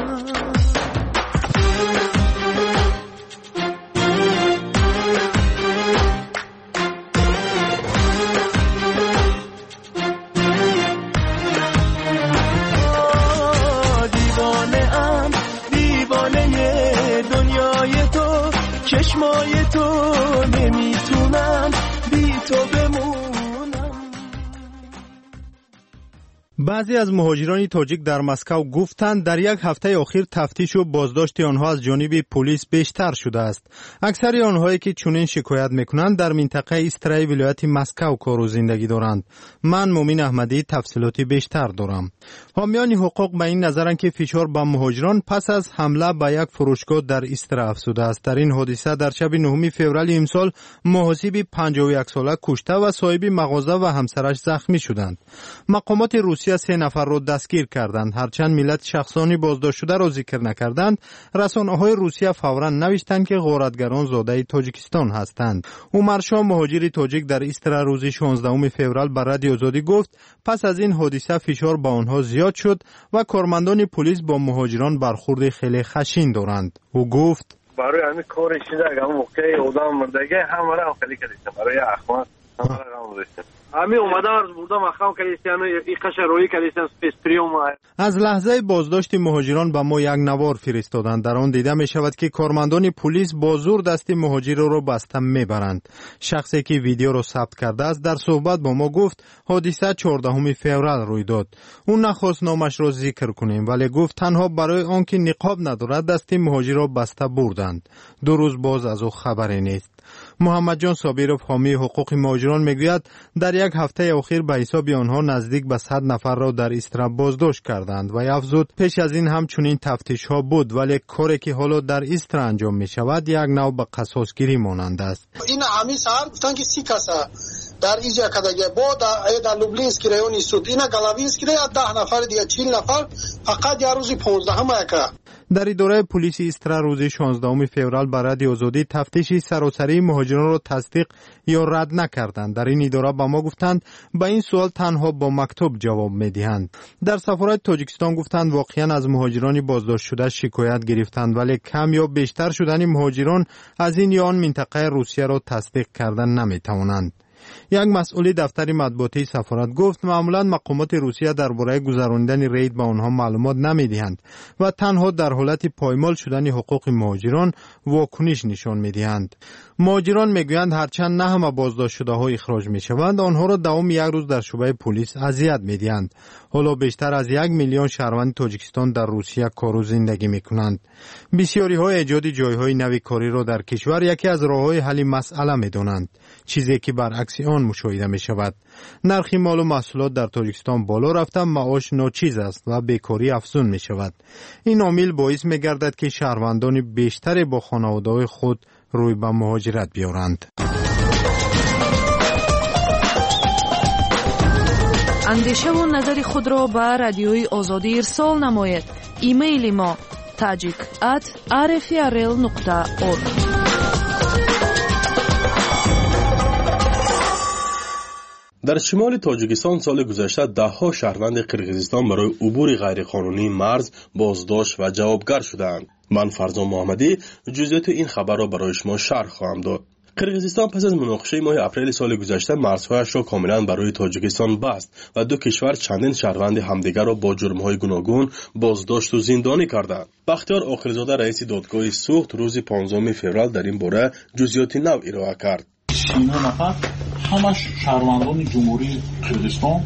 چشمای تو، نمیتونم بی تو بمونم. بعضی از مهاجران تاجیک در مسکو گفتند در یک هفته اخیر تفتیش و بازداشت آنها از جانب پلیس بیشتر شده است. اکثر آنهایی که چنین شکایت میکنند در منطقه استرای ولایت مسکو کار و زندگی دارند. من مومن احمدی تفصیلات بیشتر دارم. حامیان حقوق به این نظرند که فشار به مهاجران پس از حمله به یک فروشگاه در استرا افزوده است. در این حادثه در شب نهم فوریه امسال محاسب پنجاه و یک ساله کشته و صاحب مغازه و همسرش زخمی شدند. مقامات روسیه سه نفر را دستگیر کردند. هرچند ملت شخصانی بازداشت شده را ذکر نکردند، رسانه‌های روسیه فوراً نوشتند که غارتگران زاده تاجیکستان هستند. عمر شاه مهاجر تاجیک در استرا روز شانزدهم فوریه بر رادیو آزادی گفت پس از این حادثه فشار با آنها زیاد شد و کارمندان پلیس با مهاجران برخورد خیلی خشن دارند. او گفت برای همین کار شده اگه موقع آدم مردگی همه را خیلی کردیم برای اخوان همه را گذاشتیم. امی اومده از بردم اخوان کلیسیانو این قشر روی کلیسیان سپیستریوم. از لحظه بازداشت مهاجران به ما یک نوار فرستادند. در آن دیده می شود که کارمندان پلیس با زور دست مهاجر را بسته میبرند. شخصی که ویدیو را ثبت کرده است در صحبت با ما گفت حادثه چهاردهم فوریه روی داد. اون نخواست نامش را ذکر کنیم ولی گفت تنها برای آنکه نقاب ندارد دست مهاجر را بسته بردند. دو روز باز از او خبری نیست. محمد جان صابرов حامی حقوق مهاجران میگوید در یک هفته اخیر به حساب آنها نزدیک به صد نفر را در استرا بازداشت کردند و افزود پیش از این هم چنین تفتیش ها بود، ولی کاری که حالا در استرا انجام می شود یک نوع به قصاصگیری مانند است. این همین سال گفتن که سی کس در اینجا کداگه با در در لوبلینسکی رایونی سود اینا گلاوینسکی را ده نفر دیگه چهل نفر فقط یک روزی پانزده یک. در اداره پلیس استرا روز شانزدهم فوریه برای آزادی تفتیش سراسری مهاجران را تصدیق یا رد نکردند. در این اداره با ما گفتند با این سوال تنها با مکتوب جواب میدهند. در سفارت تاجیکستان گفتند واقعا از مهاجران بازداشت شده شکایت گرفتند، ولی کم یا بیشتر شدن مهاجران از این یا آن منطقه روسیه را تصدیق کردن نمیتوانند. یک مسئول دفتر مطبوعاتی سفارت گفت معمولا مقامات روسیه درباره گذراندن رید به آنها معلومات نمیدهند و تنها در حالت پایمال شدن حقوق مهاجران واکنش نشان میدهند. مهاجران میگویند هرچند نه همه بازداشت شده ها اخراج میشوند، آنها را دوام یک روز در شعبه پلیس اذیت میدهند. حالا بیشتر از یک میلیون شهروند تاجیکستان در روسیه کار و زندگی میکنند. بسیاری های ایجاد جایهای نوی کاری را در کشور یکی از راههای حل مسئله میدانند، چیزی که برعکس آن مشاهده می شود. نرخ مال و محصولات در تاجیکستان بالا رفته، معاش ناچیز است و بیکاری افزون می شود. این عامل باعث می گردد که شهروندان بیشتری با خانواده خود روی به مهاجرت بیارند. اندیشه و نظر خود را به رادیوی آزادی ارسال نمایید. ایمیل ما tajik at r f r l nokta org. در شمال تاجیکستان سال گذشته ده ها شهروند قرقیزستان برای عبور غیرقانونی مرز بازداشت و جوابگر شدند. من فرزان محمدی جزئیات این خبر را برای شما شرح خواهم داد. قرقیزستان پس از مناقشه ماه اپریل سال گذشته مرزهایش را کاملا برای تاجیکستان بست و دو کشور چندین شهروند همدیگر را با جرم‌های گوناگون بازداشت و زندانی کردند. بختیار آخرزاده رئیس دادگاه سوخت روز پانزدهم فوریه در این باره جزئیات نو ارائه کرد. سیزده نفر همش شهروندان جمهوری قرقیزستان،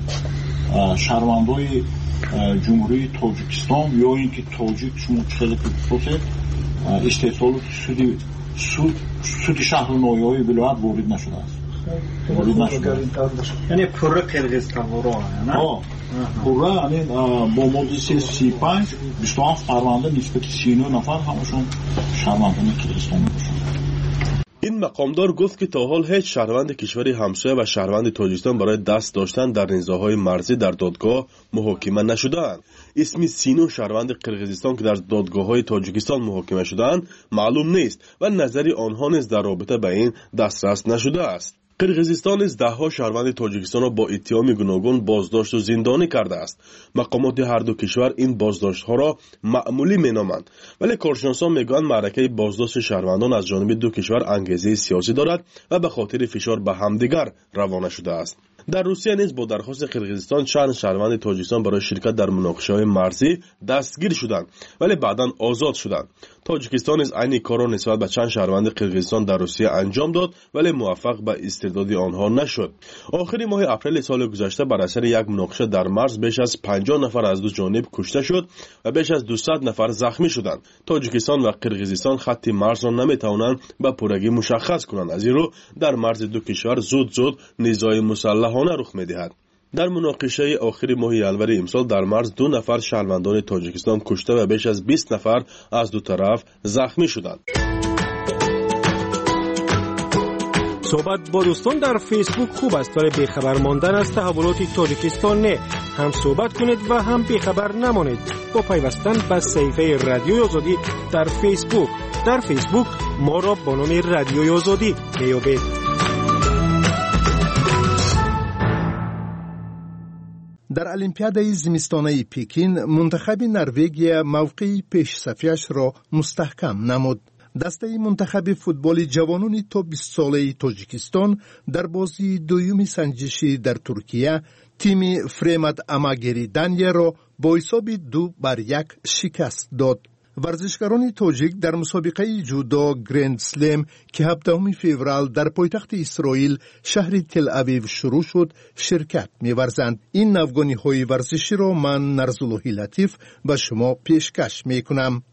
شهروندان جمهوری تاجیکستان یا اینکه تاجیک شما خیلی پروسه استحصال سودی سود سود شهر نویای ولایت وارد نشده است. وارد نشده. یعنی پره قرقیزستان رو نه؟ پره یعنی با ماده سی و پنج بیست و هفت شهرونده نسبت سی و نه نفر همشون شهروندان قرقیزستان میشن. این مقامدار گفت که تا حال هیچ شهروند کشور همسایه و شهروند تاجیکستان برای دست داشتن در نزاع‌های مرزی در دادگاه محاکمه نشده‌اند. اسم سینو شهروند قرقیزستان که در دادگاه‌های تاجیکستان محاکمه شده‌اند معلوم نیست و نظری آنها نیز در رابطه به این دسترس نشده است. قرقیزستان نیز ده‌ها شهروند تاجیکستان را با اتهام گوناگون بازداشت و زندانی کرده است. مقامات هر دو کشور این بازداشت‌ها را معمولی می‌نامند، ولی کارشناسان می‌گویند معرکه بازداشت شهروندان از جانب دو کشور انگیزه سیاسی دارد و به خاطر فشار به همدیگر روانه شده است. در روسیه نیز با درخواست قرقیزستان چند شهروند تاجیکستان برای شرکت در مناقشه‌های مرزی دستگیر شدند ولی بعداً آزاد شدند. تاجیکستان نیز عین کار را نسبت به چند شهروند قرقیزستان در روسیه انجام داد ولی موفق به استرداد آنها نشد. آخر ماه اپریل سال گذشته بر اثر یک مناقشه در مرز بیش از پنجاه نفر از دو جانب کشته شد و بیش از دویست نفر زخمی شدند. تاجیکستان و قرقیزستان خط مرز را نمی‌توانند به پورگی مشخص کنند، از این رو در مرز دو کشور زود زود نزاع مسلحانه رخ می‌دهد. در مناقشه آخر ماه ژانویه امسال در مرز دو نفر شهروندان تاجیکستان کشته و بیش از بیست نفر از دو طرف زخمی شدند. صحبت با دوستان در فیسبوک خوب است ولی بیخبر ماندن از تحولات تاجیکستان نه. هم صحبت کنید و هم بیخبر نمانید با پیوستن به صفحه رادیوی آزادی در فیسبوک. در فیسبوک ما را با نام رادیوی آزادی میابید. در المپیادای زمستانه پکین منتخب نروژ موقع پیش صفیش را مستحکم نمود. دسته منتخب فوتبال جوانان تا بیست ساله تاجیکستان در بازی دویمی سنجشی در ترکیه تیم فرمد اماگری دانیه را با حساب دو بر یک شکست داد. ورزشکاران تاجیک در مسابقه جودو گرند سلم که هفدهم فوریه در پایتخت اسرائیل شهر تل اویو شروع شد شرکت می‌ورزند. این نوگانی های ورزشی را من نرزاللهی لطیف به شما پیشکش میکنم.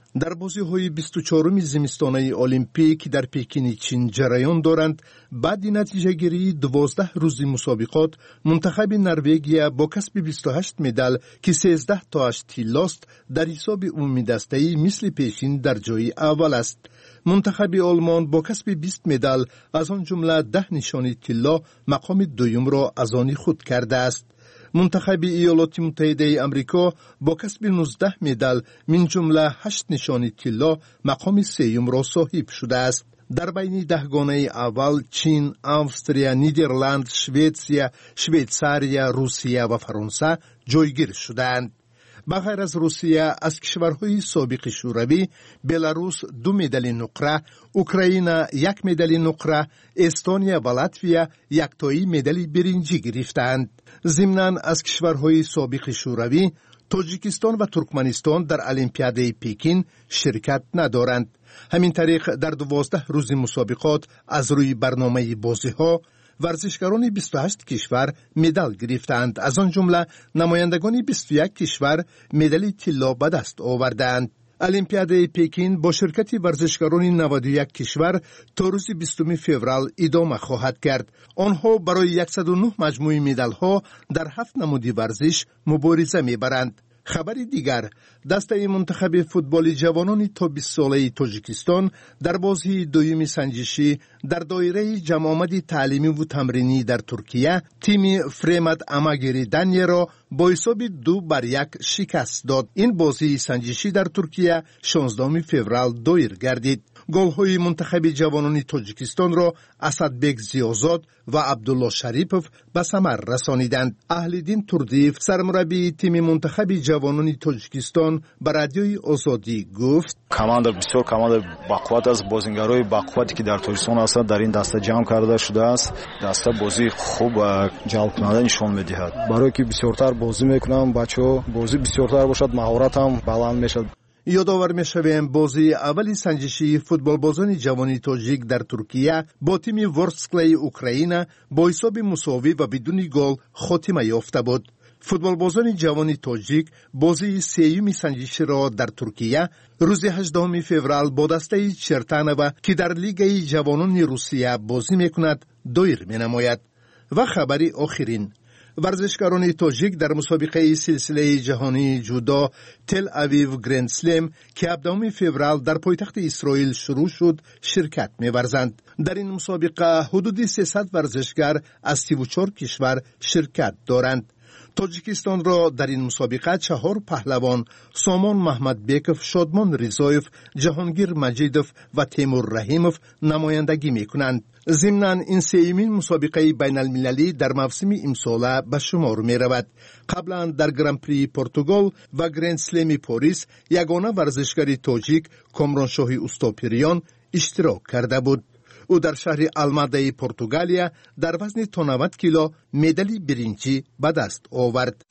در بازی‌های بیست و چهارم زمستانه المپیک در پکین چین جریان دارند. بعد نتیجه گیری دوازده روزی مسابقات، منتخب نروژ با کسب بیست و هشت مدال که سیزده تاش طلاست در حساب عمومی دسته‌ای مثل پیشین در جای اول است. منتخب آلمان با کسب بیست مدال از آن جمله ده نشانی طلا مقام دوم را از آن خود کرده است. منتخب ایالات متحده آمریکا با کسب نوزده مدال من جمله هشت نشانی طلا مقام سوم را صاحب شده است. در بین دهگانه اول چین، استرالیا، نیدرلند، شوئدیا، شویتزاریا، روسیه و فرانسه جایگیر شدند. بغیر از روسیه از کشورهای سابق شوروی بلاروس دو مدال نقره، اوکراین یک مدال نقره، استونیا و لاتویا یک تایی مدال برنجی گرفتند. ضمناً از کشورهای سابق شوروی تاجیکستان و ترکمنستان در المپیاد پکین شرکت ندارند. همین طریق در دوازده روز مسابقات از روی برنامه بازی‌ها ورزشکاران بیست و هشت کشور مدال گرفتند. از آن جمله نمایندگان بیست و یک کشور مدال طلا به دست آوردند. المپیاد پکین با شرکت ورزشکاران نود و یک کشور تا روز بیستم فوریه ادامه خواهد کرد. آنها برای صد و نه مجموعه مدال‌ها در هفت نمود ورزش مبارزه می‌برند. خبر دیگر، دسته منتخب فوتبال جوانان تا بیست ساله تاجیکستان در بازی دوم سنجشی در دایره جمع آمد تعلیمی و تمرینی در ترکیه تیم فرمد اماگیری دنیه را با حساب دو بر یک شکست داد. این بازی سنجشی در ترکیه شانزدهم فوریه دایر گردید. گل‌های منتخب جوانان تاجیکستان را اسدبек زیازاد و عبدالله شریپов به ثمر رسانیدند. اهل‌دین تردیف سرمربی تیم منتخب جوانان تاجیکستان به رادیوی آزادی گفت: команда بسیار команда бақувват است. بازیگرای бақуввати که در تاجیکستان هستند در این دسته جمع کرده شده است. دسته بازی خوب و جلب کننده نشان می‌دهد. برای که بسیارتر بازی می‌کنم بچه‌ها بازی بسیارتر باشد مهارت هم بلند میشد. یادآور می‌شویم بازی اولی سنجشی فوتبال بازان جوانی تاجیک در ترکیه با تیم ورسکلی اوکراین با حساب مساوی و بدون گل خاتمه یافته بود. فوتبال بازان جوانی تاجیک بازی سوم سنجشی را در ترکیه روز هجدهم فوریه با دسته چرتانوه که در لیگ جوانان روسیه بازی می‌کند دایر می‌نماید. و خبری آخرین، ورزشکاران تاجیک در مسابقه سلسله جهانی جودو تل اویو گرند سلم که هفدهم فوریه در پایتخت اسرائیل شروع شد شرکت می‌ورزند. در این مسابقه حدود سیصد ورزشکار از سی و چهار کشور شرکت دارند. تاجیکستان را در این مسابقه چهار پهلوان سامان محمدبکov، شادمان رضایف، جهانگیر مجیدوف و تیمور رحیموف نمایندگی می‌کنند. ضمناً این سومین مسابقه بین المللی در موسم امساله به شمار می رود. قبلا در گرانپری پرتغال و گرند سلم پاریس یگانه ورزشکار تاجیک کامرانشاه اوستاپیریان اشتراک کرده بود. او در شهر الماده پرتغالیا در وزن تا نود کیلو مدال برنجی به دست آورد.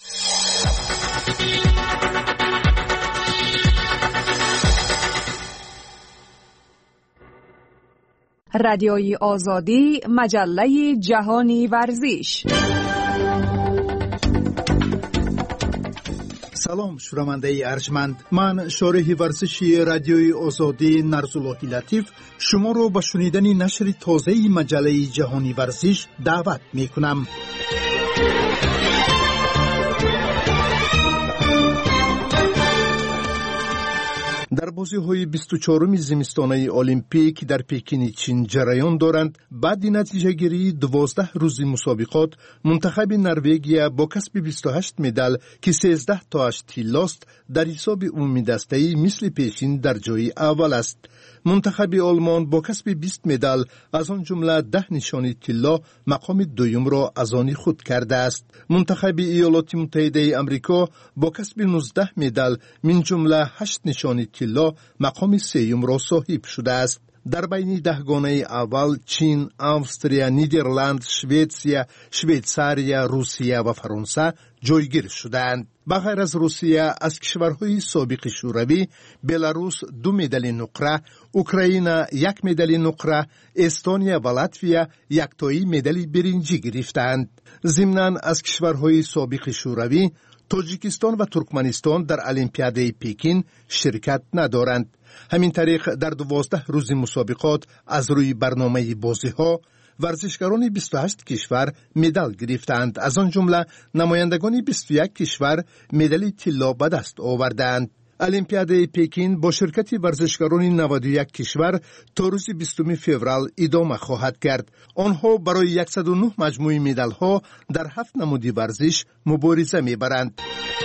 رادیوی آزادی، مجله جهانی ورزش. سلام شنونده ارجمند، من شارح ورزشی رادیوی آزادی نرزاللهی لطیف شما رو به شنیدن نشر تازه مجله جهانی ورزش دعوت می کنم. در بازی‌های بیست و چهارم زمستانه المپیک در پکین چین جریان دارند. بعد نتیجه گیری دوازده روز مسابقات، منتخب نروژ با کسب بیست و هشت مدال که سیزده تاش طلاست در حساب عمومی دسته‌ای مثل پیشین در جای اول است. منتخب آلمان با کسب بیست مدال از آن جمله ده نشانی طلا مقام دوم را از آن خود کرده است. منتخب ایالات متحده آمریکا با کسب نوزده مدال من جمله هشت نشانی طلا مقام سوم را صاحب شده است. در بین دهگانه اول چین، استرالیا، نیدرلند، شوئدیا، شویتزاریا، روسیه و فرانسه جایگیر شدند. بغیر از روسیه از کشورهای سابق شوروی بلاروس دو مدال نقره، اوکراین یک مدال نقره، استونیا و لاتویا یک تایی مدال برنجی گرفتند. ضمناً از کشورهای سابق شوروی توجیکستان و ترکمنستان در المپیاد پکین شرکت ندارند. همین طریق در دوازده روز مسابقات از روی برنامه بازی ها ورزشکاران بیست و هشت کشور مدال گرفتند. از آن جمله نمایندگان بیست و یک کشور مدال طلا به دست آوردند. المپیاد پکین با شرکت ورزشکاران نود و یک کشور تا روز بیستم فوریه ادامه خواهد کرد. آنها برای صد و نه مجموعه مدال ها در هفت نمود ورزش مبارزه میبرند.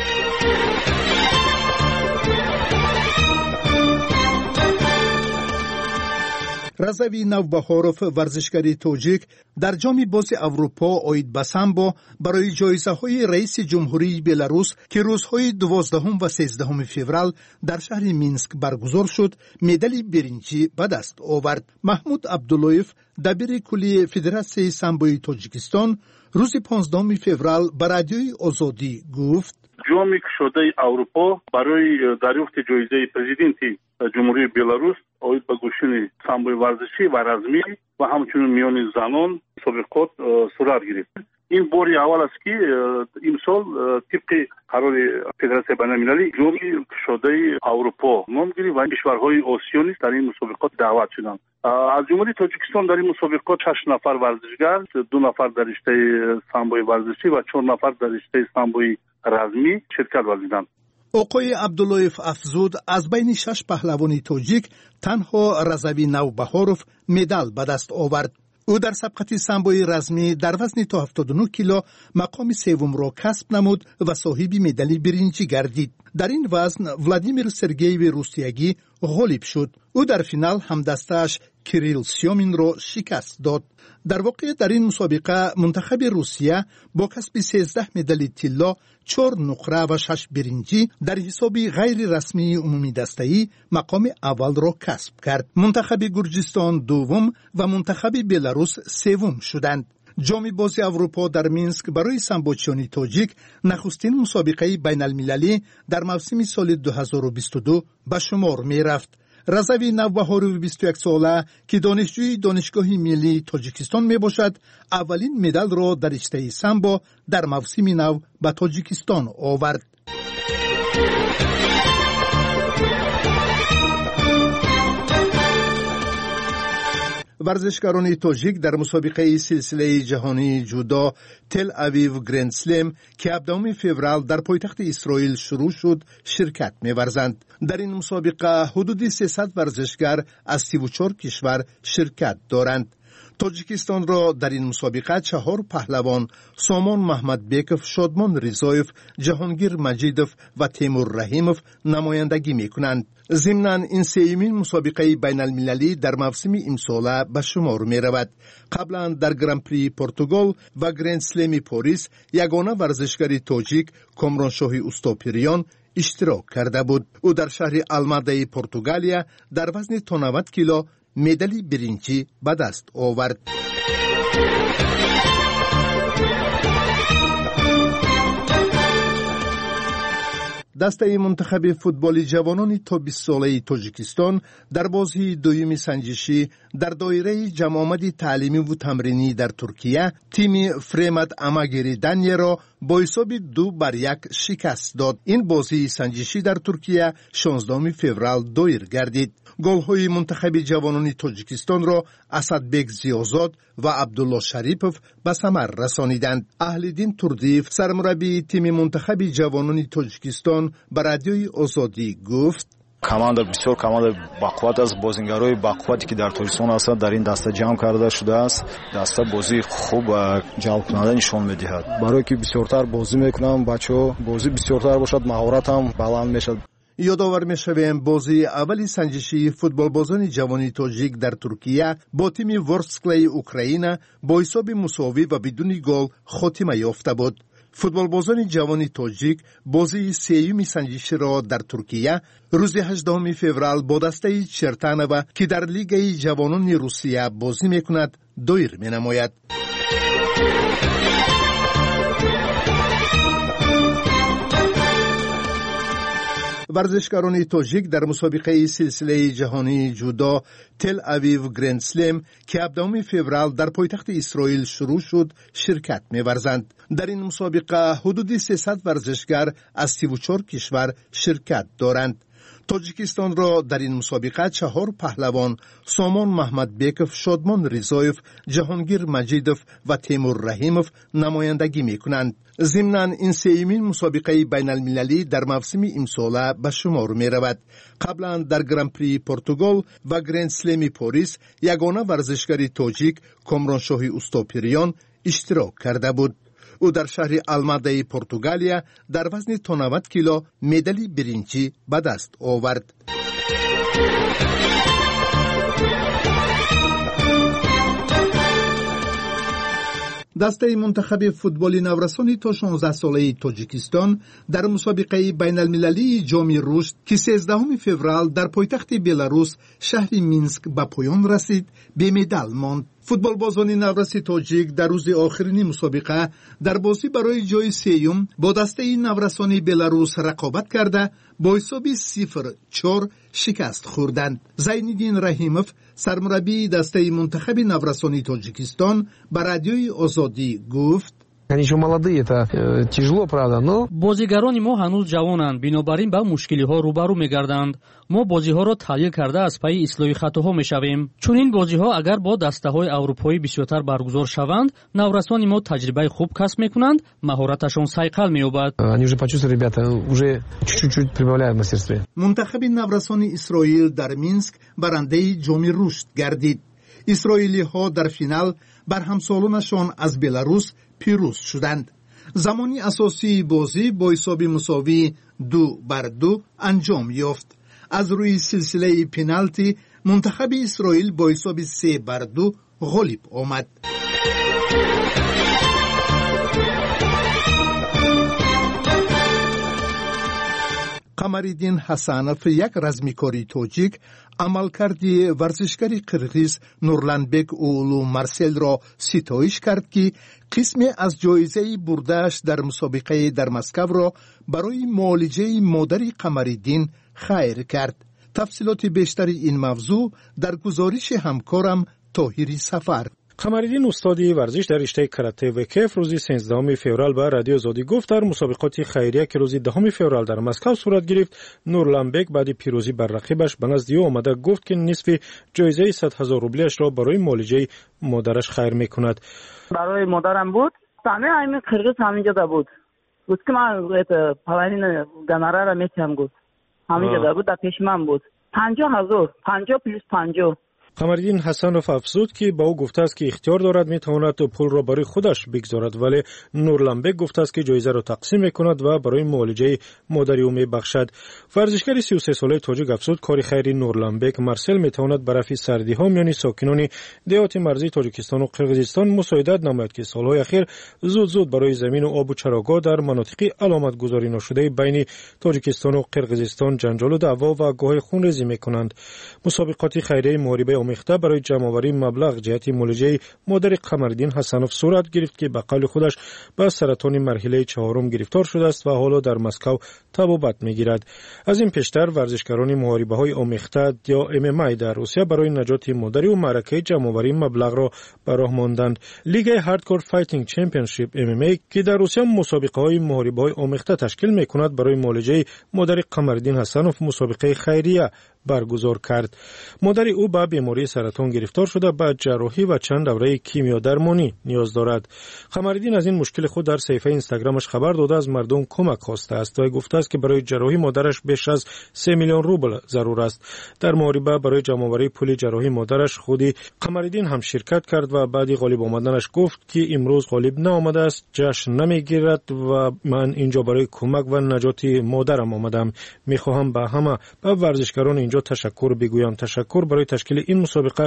رضوی نوبهاروف ورزشکار توجیک در جام باز اروپا آید به سامبو برای جایزه های رئیس جمهوری بلاروس که روزهای دوازدهم و سیزدهم فوریه در شهر مینسک برگزار شد مدال برنجی به دست آورد. محمود عبداللهیف دبیر کلی فدراسیون سامبوی تاجیکستان روز پانزدهم فوریه به رادیوی آزادی گفت جام کشوده اروپا برای دریافت جایزه پرزیدنتی جمهوری بلاروس آید به گوشین سامبوی ورزشی و رزمی و همچنین میان زنان مسابقات صورت گرفت. این باری اول است که امسال طبق قرار فدراسیون بین‌المللی جام کشوده اروپا نام گرفت و کشورهای آسیایی در این مسابقات دعوت شدند. از جمهوری تاجیکستان در این مسابقات شش نفر ورزشگر، دو نفر در رشته سامبوی ورزشی و چهار نفر در رشته سامبوی رزمی شرکت ورزیدند. آقای عبداللهیف افزود از بین شش پهلوان تاجیک تنها رضوی نوبهاروف مدال به دست آورد. او در سبقت سامبوی رزمی در وزن تا هفتاد و نه کیلو مقام سوم را کسب نمود و صاحب مدال برنجی گردید. در این وزن ولادیمیر سرگیوی روسیگی غالب شد. او در فینال همدستش کریل سیومین را شکست داد. در واقع در این مسابقه منتخب روسیه با کسب سیزده مدال طلا، چهار نقره و شش برنجی در حساب غیر رسمی عمومی دسته‌ای مقام اول را کسب کرد. منتخب گرجستان دوم و منتخب بلاروس سوم شدند. جام باز اروپا در مینسک برای سامبوچیان تاجیک نخستین مسابقه بین المللی در موسم سال دو هزار و بیست و دو به شمار می رفت. رضوی نوبهاروف بیست و یک ساله که دانشجوی دانشگاه ملی تاجیکستان می باشد اولین مدال را در رشته سامبو در موسم نو به تاجیکستان آورد. ورزشکاران تاجیک در مسابقه سلسله جهانی جودو تل اویو گرند سلم که هفدهم فوریه در پایتخت اسرائیل شروع شد شرکت می‌ورزند. در این مسابقه حدود سیصد ورزشکار از سی و چهار کشور شرکت دارند. تاجیکستان را در این مسابقه چهار پهلوان سامان محمد بیکوف، شادمان رضایف، جهانگیر مجیدوف و تیمور رحیموف نمایندگی می‌کنند. ضمناً این سومین مسابقه بین المللی در موسم امساله به شمار می رود. قبلا در گرانپری پرتغال و گرند سلم پاریس یگانه ورزشکار تاجیک کامرانشاه استاپریان اشتراک کرده بود. او در شهر الماده پرتغالیا در وزن تا نود کیلو مدال برنجی به دست آورد. دسته منتخب فوتبال جوانان تا بیست ساله تاجیکستان در بازی دویم سنجشی در دایره جمع آمد تعلیمی و تمرینی در ترکیه تیم فرمت اماگیری دنیه را با حساب دو بر یک شکست داد. این بازی سنجشی در ترکیه شانزدهم فوریه دایر گردید. گل‌های منتخب جوانان تاجیکستان را اسدبک زیازاد و عبدالله شریپوف به ثمر رسانیدند. اهل‌دین توردیف سرمربی تیم منتخب جوانان تاجیکستان به رادیوی آزادی گفت команда بسیار команда бақувват аст. бозингарои бақуввате ки дар тоҷикистон ҳастанд дар ин даста ҷамъ карда шудааст. даста бозии хуб ва ҷалбкунанда нишон медиҳад. барое ки бисёртар бозӣ мекунанд бачаҳо бозӣ бисёртар бошад, маҳорат ҳам баланд мешавад. یادآور می‌شویم بازی اولی سنجشی فوتبالبازان جوانی تاجیک در ترکیه با تیم ورسکلی اوکراین با حساب مساوی و بدون گل خاتمه یافته بود. فوتبالبازان جوانی تاجیک بازی سوم سنجشی را در ترکیه روز هجدهم فوریه با دسته چرتانوا که در لیگ جوانان روسیه بازی می‌کند دایر می‌نماید. ورزشکاران تاجیک در مسابقه سلسله جهانی جودو تل اویو گرند سلم که هفدهم فوریه در پایتخت اسرائیل شروع شد شرکت می‌ورزند. در این مسابقه حدود سیصد ورزشکار از سی و چهار کشور شرکت دارند. تاجیکستان را در این مسابقه چهار پهلوان سامان محمد بیکوف، شادمان رضایف، جهانگیر مجیدوف و تیمور رحیموف نمایندگی می‌کنند. ضمناً این سومین مسابقه بین المللی در موسم امساله به شمار می رود. قبلا در گرانپری پرتغال و گرند سلم پاریس یگانه ورزشکار تاجیک کامرانشاه استوپریان اشتراک کرده بود. او در شهر الماده پرتغالیا در وزن تا نود کیلو مدال برنجی به دست آورد. دسته منتخب فوتبال نورسانی تا شانزده ساله تاجیکستان در مسابقه بین المللی جام رشد که سیزدهم فوریه در پایتخت بلاروس شهر مینسک به پایان رسید به مدال ماند. فوتبال بازان نورسی تاجیک در روز آخرین مسابقه در بازی برای جای سیوم با دسته نورسانی بلاروس رقابت کرده با حساب صفر چهار شکست خوردند. زینالدین رحیموف سرمربی دسته منتخب نورسانی تاجیکستان به رادیوی آزادی گفت: бозигарони мо ҳанӯз ҷавонанд, бинобар ин ба мушкилиҳо рӯбарӯ мегарданд. мо бозиҳоро таҳлил карда аз пайи ислоҳи хатоҳо мешавем. чунин бозиҳо агар бо дастаҳои аврупоӣ бисёртар баргузор шаванд, наврасони мо таҷрибаи хуб касб мекунанд, маҳораташон сайқал меёбад. мунтахаби наврасони исроил дар минск барандаи ҷоми рушд гардид. اسرائیلی‌ها در فینال بر همسالانشان از بلاروس پیروز شدند. زمانی اساسی بازی با حساب مساوی دو بر دو انجام یافت. از روی سلسله پنالتی منتخب اسرائیل با حساب سه بر دو غالب آمد. قمرالدین حسنوف یک رزمیکاری تاجیک عملکردی ورزشکاری قرغیز نورلانبک اولو مارسل را ستایش کرد که قسمی از جایزه برده‌اش در مسابقه در مسکو را برای معالجه مادر قمرالدین خیر کرد. تفصیلات بیشتر این موضوع در گزارش همکارم طاهری سفر. قمرالدین استادی ورزش در رشته کاراته و کیف روز سیزدهم فوریه به رادیو آزادی گفت در مسابقات خیریه که روز دهم فوریه در مسکو صورت گرفت، نورلانبک بعد پیروزی بر رقیبش به نزد او آمده گفت که نصف جایزه صد هزار روبلیش را برای معالجه مادرش خیر میکند. برای مادرم بود، همه همین قرغیز همینجا بود. بود که من پلانین گناره را میتونم گفت. همینجا بود، در پیش من بود. پنجاه هزار، پنجاه پلیس پنجاه. قمرالدین حسنوف افزود که با او گفته است که اختیار دارد میتواند پول را برای خودش بگذارد، ولی نورلانبک گفته است که جایزه را تقسیم میکند و برای معالجه مادر او میبخشد. ورزشکار سی و سه ساله تاجیک افزود کار خیری نورلانبک مارسل میتواند به رفع سردی ها میان ساکنان دهات مرزی تاجیکستان و قرغیزستان مساعدت نماید که سالهای اخیر زود زود برای زمین و آب و چراگاه در مناطق علامت گذاری نشده بین تاجیکستان و قرغیزستان جنجال و دعوا و گاه خونریزی میکنند. مسابقات خیریه محاربه آمیخته برای جمع‌آوری مبلغ جهت معالجه مادر قمرالدین حسنوف صورت گرفت که به قول خودش به سرطان مرحله چهارم گرفتار شده است و حالا در مسکو طبابت میگیرد. از این پیشتر ورزشکاران محاربه‌های آمیخته یا ام ام ای در روسیه برای نجات مادر و معرکه جمع‌آوری مبلغ را به راه ماندند. لیگ هاردکور فایتینگ چمپیونشیپ ام ام ای که در روسیه مسابقه‌های محاربه‌های آمیخته تشکیل می‌کند برای معالجه مادر قمرالدین حسنوف مسابقه خیریه برگزار کرد. مادر او به بیماری سرطان گرفتار شده، بعد جراحی و چند دوره کیمیا درمانی نیاز دارد. قمرالدین از این مشکل خود در صفحه اینستاگرامش خبر داده از مردم کمک خواسته است و گفته است که برای جراحی مادرش بیش از سه میلیون روبل ضرور است. در محاربه برای جمع‌آوری پول جراحی مادرش خودی قمرالدین هم شرکت کرد و بعد غالب آمدنش گفت که امروز غالب نآمده است، جشن نمیگیرد و من اینجا برای کمک و نجات مادرم آمدم. میخواهم به همه به ورزشکاران اینجا تشکر بگویم. تشکر برای تشکیل این مسابقه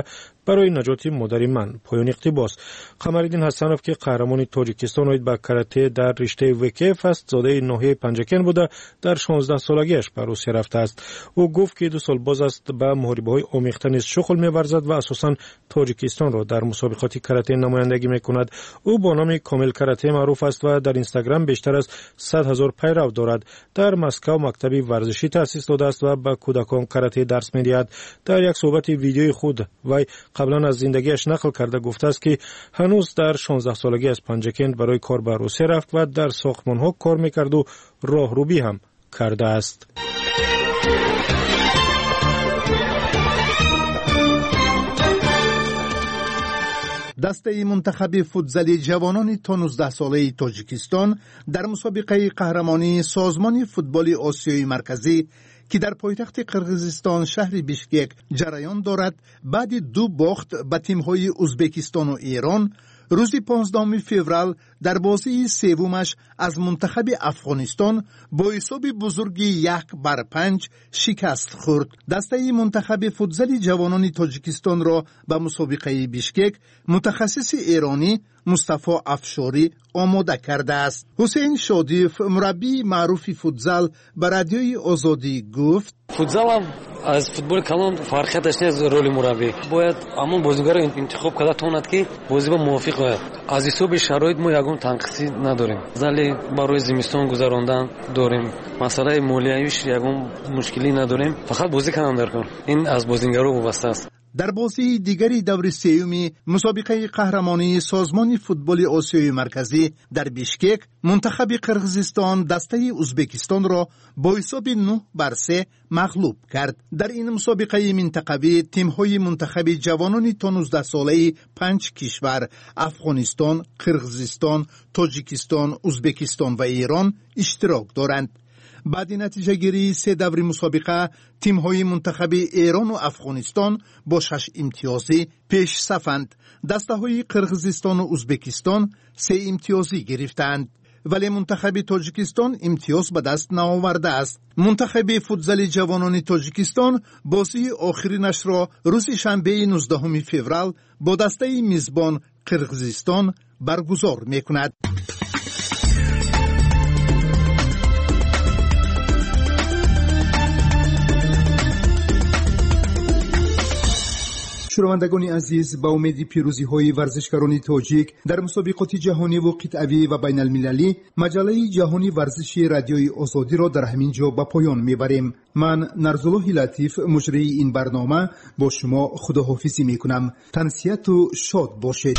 برای نجات مادر من. پایان اقتباس. قمرالدین حسنوف که قهرمان تاجیکستان اوید به کاراته در رشته وکف است، زاده ناحیه پنجکن بوده، در شانزده سالگیش به روسیه رفته است. او گفت که دو سال باز است به محاربه‌های آمیخته نیز شغل می‌ورزد و اساساً تاجیکستان را در مسابقات کاراته نمایندگی می‌کند. او با نام کامل کاراته معروف است و در اینستاگرام بیشتر از صد هزار پیرو دارد. در مسکو مکتبی ورزشی تأسیس داده است و به کودکان کاراته درس می‌دهد. در یک صحبت ویدیویی خود وی قبلا از زندگیش نقل کرده گفته است که هنوز در شانزده سالگی از پنجکند برای کار به روسیه رفت و در ساختمان‌ها کار می‌کرد و راهروبی هم کرده است. دسته منتخب فوتزال جوانان تا نوزده ساله تاجیکستان در مسابقه قهرمانی سازمان فوتبال آسیای مرکزی که در پایتخت قرقیزستان شهر بیشکک جریان دارد، بعد دو باخت به تیم‌های ازبکستان و ایران روز پانزدهم فوریه در بازی سومش از منتخب افغانستان با حساب بزرگی یک بر پنج شکست خورد. دسته منتخب فوتزال جوانان تاجیکستان را به مسابقه بیشکک متخصص ایرانی مصطفی افشاری آماده کرده است. حسین شادیف مربی معروف فوتزال به رادیوی آزادی گفت: فوتزال از فوتبال کلان فرقیتش نیست. رولی مربی باید همون بازیگر انتخاب کرده تواند که بازی با موافق باید. از حساب شرایط ما یگان تنقیصی نداریم. زلی برای زمستان گذراندن داریم. مسئله مالیویش یگان مشکلی نداریم. فقط بازی کننده کن. این از بازیگرا وابسته است. در بازی دیگری دور سوم مسابقه قهرمانی سازمان فوتبال آسیای مرکزی در بیشکک منتخب قرقیزستان دسته ازبکستان را با حساب نه بر سه مغلوب کرد. در این مسابقه منطقوی تیم‌های منتخب جوانان تا نوزده ساله پنج کشور افغانستان، قرقیزستان، تاجیکستان، ازبکستان و ایران اشتراک دارند. بعد نتیجه گیری سه دور مسابقه تیم‌های منتخب ایران و افغانستان با شش امتیازی پیش صفند. دسته‌های قرقیزستان و ازبکستان سه امتیازی گرفتند، ولی منتخب تاجیکستان امتیاز به دست نآورده است. منتخب فوتزال جوانان تاجیکستان بازی آخرینش را روز شنبه نوزدهم فوریه با دسته میزبان قرقیزستان برگزار می‌کند. شنوندگان عزیز، با امید پیروزی های ورزشکاران تاجیک در مسابقات جهانی و قطعی و بین المللی، مجله جهانی ورزشی رادیوی آزادی را در همین جا به پایان میبریم. من نرزالله لطیف مجری این برنامه با شما خداحافظی میکنم. تنسیت و شاد باشید.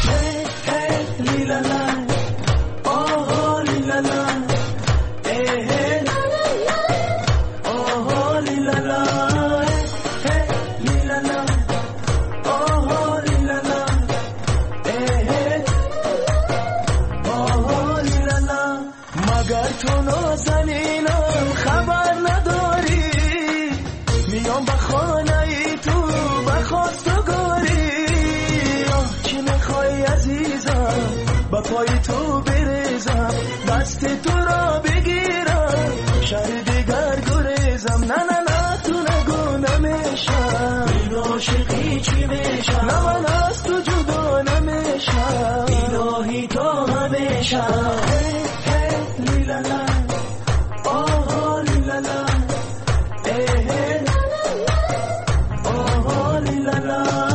با پای تو بریزم، دست تو را بگیرم، شهر دیگر گریزم. نه نه نه تو نگو نمیشم، این عاشقی چی میشم؟ نه من از تو جدا نمیشم، الهی تو همیشم. هی هی لیلالا، آها لیلالا، اه آها لیلالا.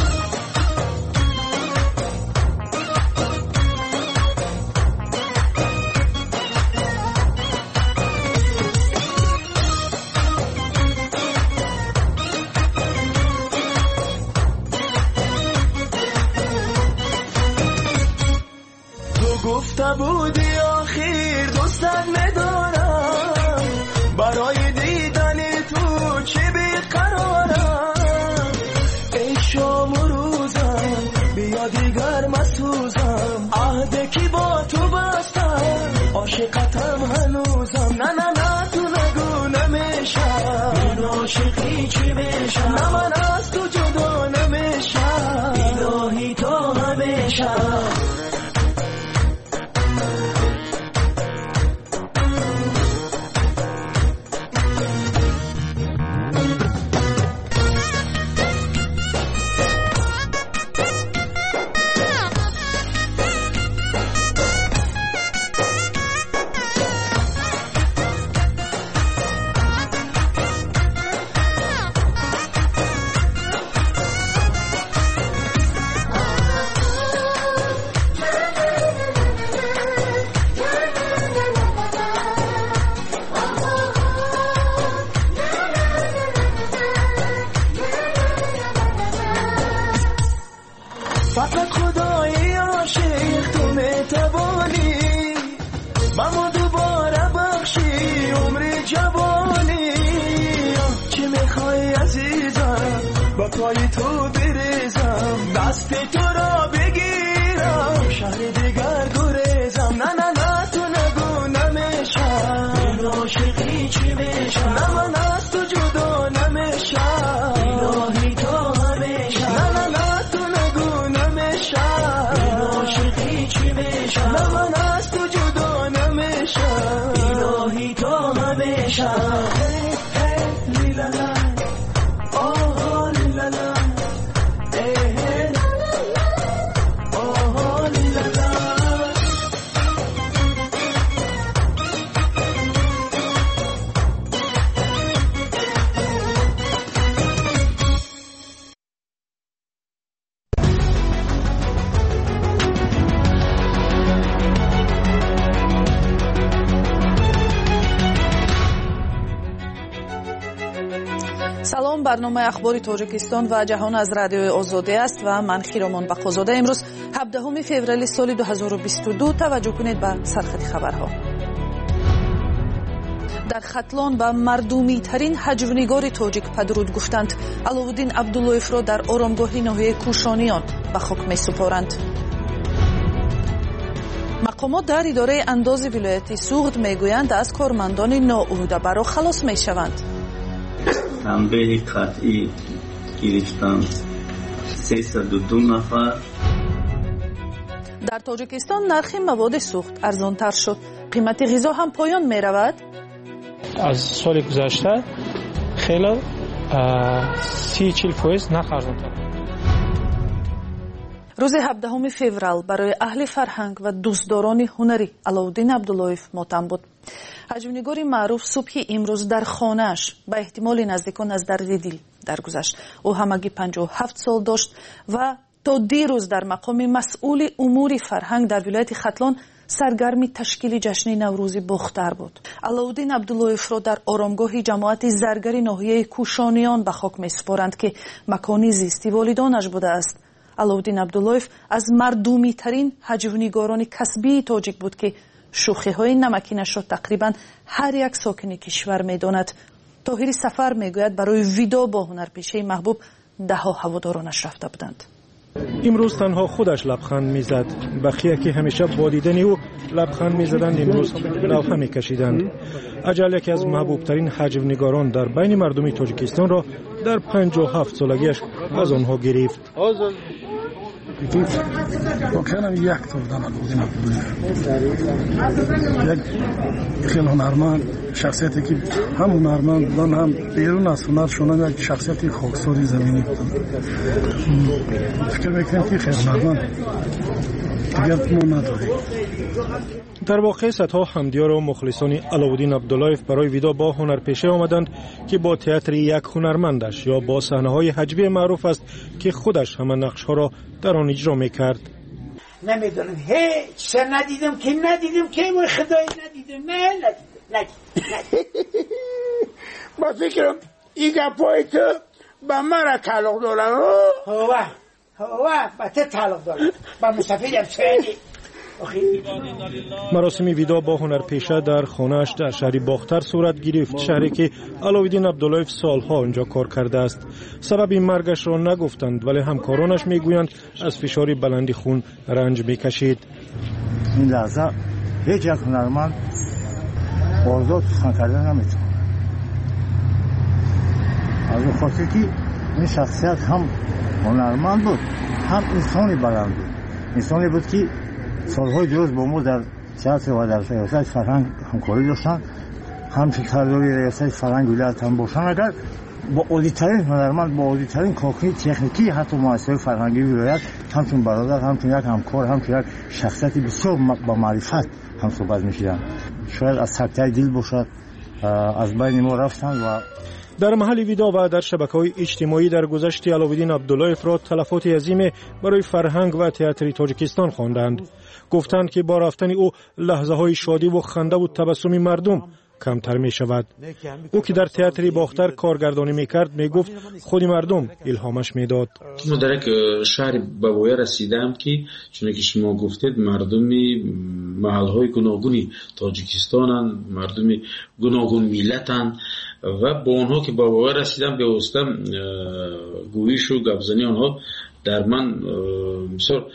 گفته بودی آخر دوستت میدارم، برای دیدن تو چه بیقرارم. ای شام و روزم بیا دیگر مسوزم، عهده کی با تو بستم، عاشقتم هنوزم. نه نه نه تو نگو نمیشم، این عاشقی چی میشم؟ نه من از تو جدا نمیشم، الهی تو همیشم. فقط خدای عاشق تو میتوانی با ما دوباره بخشی عمر جوانی. چی میخوای عزیزم با پای تو بریزم دست تو را بگیرم شهر دیگر گریزم. نه نه نه تو نگو نمیشم این عاشقی چی میشم. نه من از تو جدا نمیشم الهی تا همیشه. نه نه نه تو نگو نمیشم این عاشقی چی میشم. نه من از تو جدا نمیشم الهی تا همیشه. سلام، برنامه اخباری تاجیکستان و جهان از رادیوی آزادی است و من خیرامان بقازاده. امروز هفدهم فوریه سال دو هزار و بیست و دو توجه کنید به سرخط خبرها. در ختلان به مردمی ترین هجونگار تاجیک پدرود گفتند علاودین عبداللهیف را در آرامگاه ناحیه کوشانیان به خاک می سپارند. مقامات در اداره انداز ولایت سوغد میگویند از کارمندان نااهوده برا خلاص می شوند. تنبیه قطعی گرفتند سیصد و دو نفر. در تاجیکستان نرخ مواد سوخت ارزانتر شد. قیمت غذا هم پایان می رود. از سال گذشته خیلی سی چل فیصد نرخ ارزانتر. روز هفدهم فوریه برای اهل فرهنگ و دوستداران هنری علاودین عبداللهیف ماتم بود. هجونگاری معروف صبحی امروز در خانه‌اش به احتمال نزدیکان از درد دل درگذشت. او همگی پنجاه و هفت سال داشت و تا دیروز در مقام مسئول امور فرهنگ در ولایت ختلان سرگرمی تشکیل جشن نوروزی باختر بود. علاودین عبداللهیف را در آرامگاه جماعت زرگری ناحیه کوشانیان به خاک می‌سپارند که مکانی زیستی والدانش بوده است. علاودین عبداللهیف از مردمی ترین هجونگاران کسبی تاجیک بود که شوخی های نمکینش را تقریبا هر یک ساکن کشور میداند. طاهر سفر میگوید برای ویدا با هنرپیشه محبوب ده ها هوادارانش رفته بودند. امروز تنها خودش لبخند میزد. بقیه که همیشه با دیدن او لبخند میزدند امروز لوحه میکشیدند. اجل یکی از محبوب ترین هجونگاران در بین مردم تاجیکستان را در پنجاه و هفت سالگیش از آنها گرفت. واقعا یک تا بودم علاودین عبداللهیف یک خیلی هنرمند، شخصیتی که هم هنرمند بودن هم بیرون از هنر شدن یک شخصیت خاکساری زمینی بودن. فکر میکنم که خیلی هنرمند دیگر ما نداریم. در واقع صدها همدیار و مخلصان علاودین عبداللهیف برای ویدا با هنرپیشه آمدند که با تئاتر یک هنرمندش یا با صحنه‌های حجبی معروف است که خودش همه نقش‌ها را در آن اجرا می‌کرد. نمیدونم هیچ سر ندیدم که ندیدم که وای خدای ندیدم نه ندیدم ندیدم با فکرم این گپای تو با مرا تعلق دارم. هوا هوا با تو تعلق دارم با مصطفی امسانی. مراسم ویدا با هنرپیشه در خانه‌اش در شهر باختر صورت گرفت، شهری که علاودین عبداللهیف سالها آنجا کار کرده است. سبب مرگش را نگفتند ولی همکارانش میگویند از فشار بلندی خون رنج میکشید. این لحظه هیچ یک هنرمند آزاد سخن کردن نمیتونه. از اون خاطر که این شخصیت هم هنرمند بود هم انسانی بلند بود. انسانی بود که سالهای دراز با ما در تئاتر و در ریاست فرهنگ همکاری داشتن. هم فکرداری ریاست فرهنگ ولایت هم باشن. اگر با عالی‌ترین هنرمند، با عالی‌ترین کارکنی تکنیکی حتی مؤسسه فرهنگی ولایت همچون برادر، همچون یک همکار، همچون یک شخصیت بسیار با معرفت هم صحبت می‌شدن. شاید از سکته دل باشد از بین ما رفتن. و در محل ویدا و در شبکه‌های اجتماعی در گذشت علاودین عبداللهیف را تلفات عظیم برای فرهنگ و تئاتر تاجیکستان خواندند. گفتند که با رفتن او لحظه‌های شادی و خنده و تبسم مردم کمتر می شود. او که در تئاتر باختر کارگردانی می کرد می گفت خود مردم الهامش می داد. من در یک شهر بابویا رسیدم که چون که شما گفتید مردمی محلهای گوناگونی تاجیکستانن، مردمی گوناگون میلتن و با آنها که بابویا رسیدم به وستم گویش و گپزنی آنها در من بسیار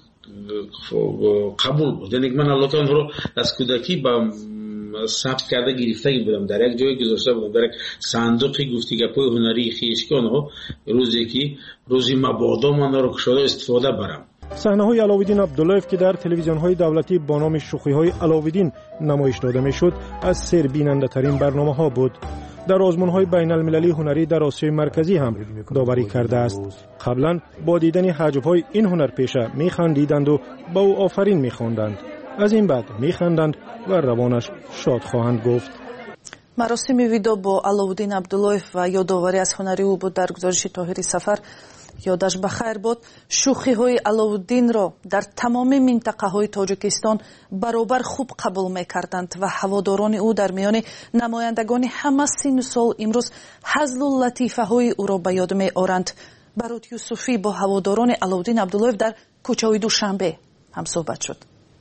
قبول بود. یعنی من البته آنها رو از کودکی با ثبت کرده گرفته بودم، در یک جای گذاشته بودم، در یک صندوقی گفتی گپای هنری خویش که آنها روزی که روزی مبادا من را کشاده استفاده برم. صحنه‌های علاوالدین عبداللهیف که در تلویزیون‌های دولتی با نام شوخی‌های علاوالدین نمایش داده می‌شد از سر بیننده‌ترین برنامه‌ها بود. در آزمون‌های بین‌المللی هنری در آسیای مرکزی هم داوری کرده است. قبلا با دیدن حجب‌های این هنرپیشه می‌خندیدند و با او آفرین می‌خواندند. از این بعد می‌خندند و روانش شاد خواهند گفت. مراسم ویدو با علاوالدین عبداللهیف و یادآوری از هنری او بود در گزارش طاهری سفر. یادش بخیر بود. شوخی های علاوالدین را در تمام منطقه های تاجیکستان برابر خوب قبول می کردند و هواداران او در میان نمایندگان همه سن و سال امروز حزل و لطیفه های او را به یاد می آورند. برات یوسفی با هواداران علاوالدین عبداللهیف در کوچه های دوشنبه هم صحبت شد.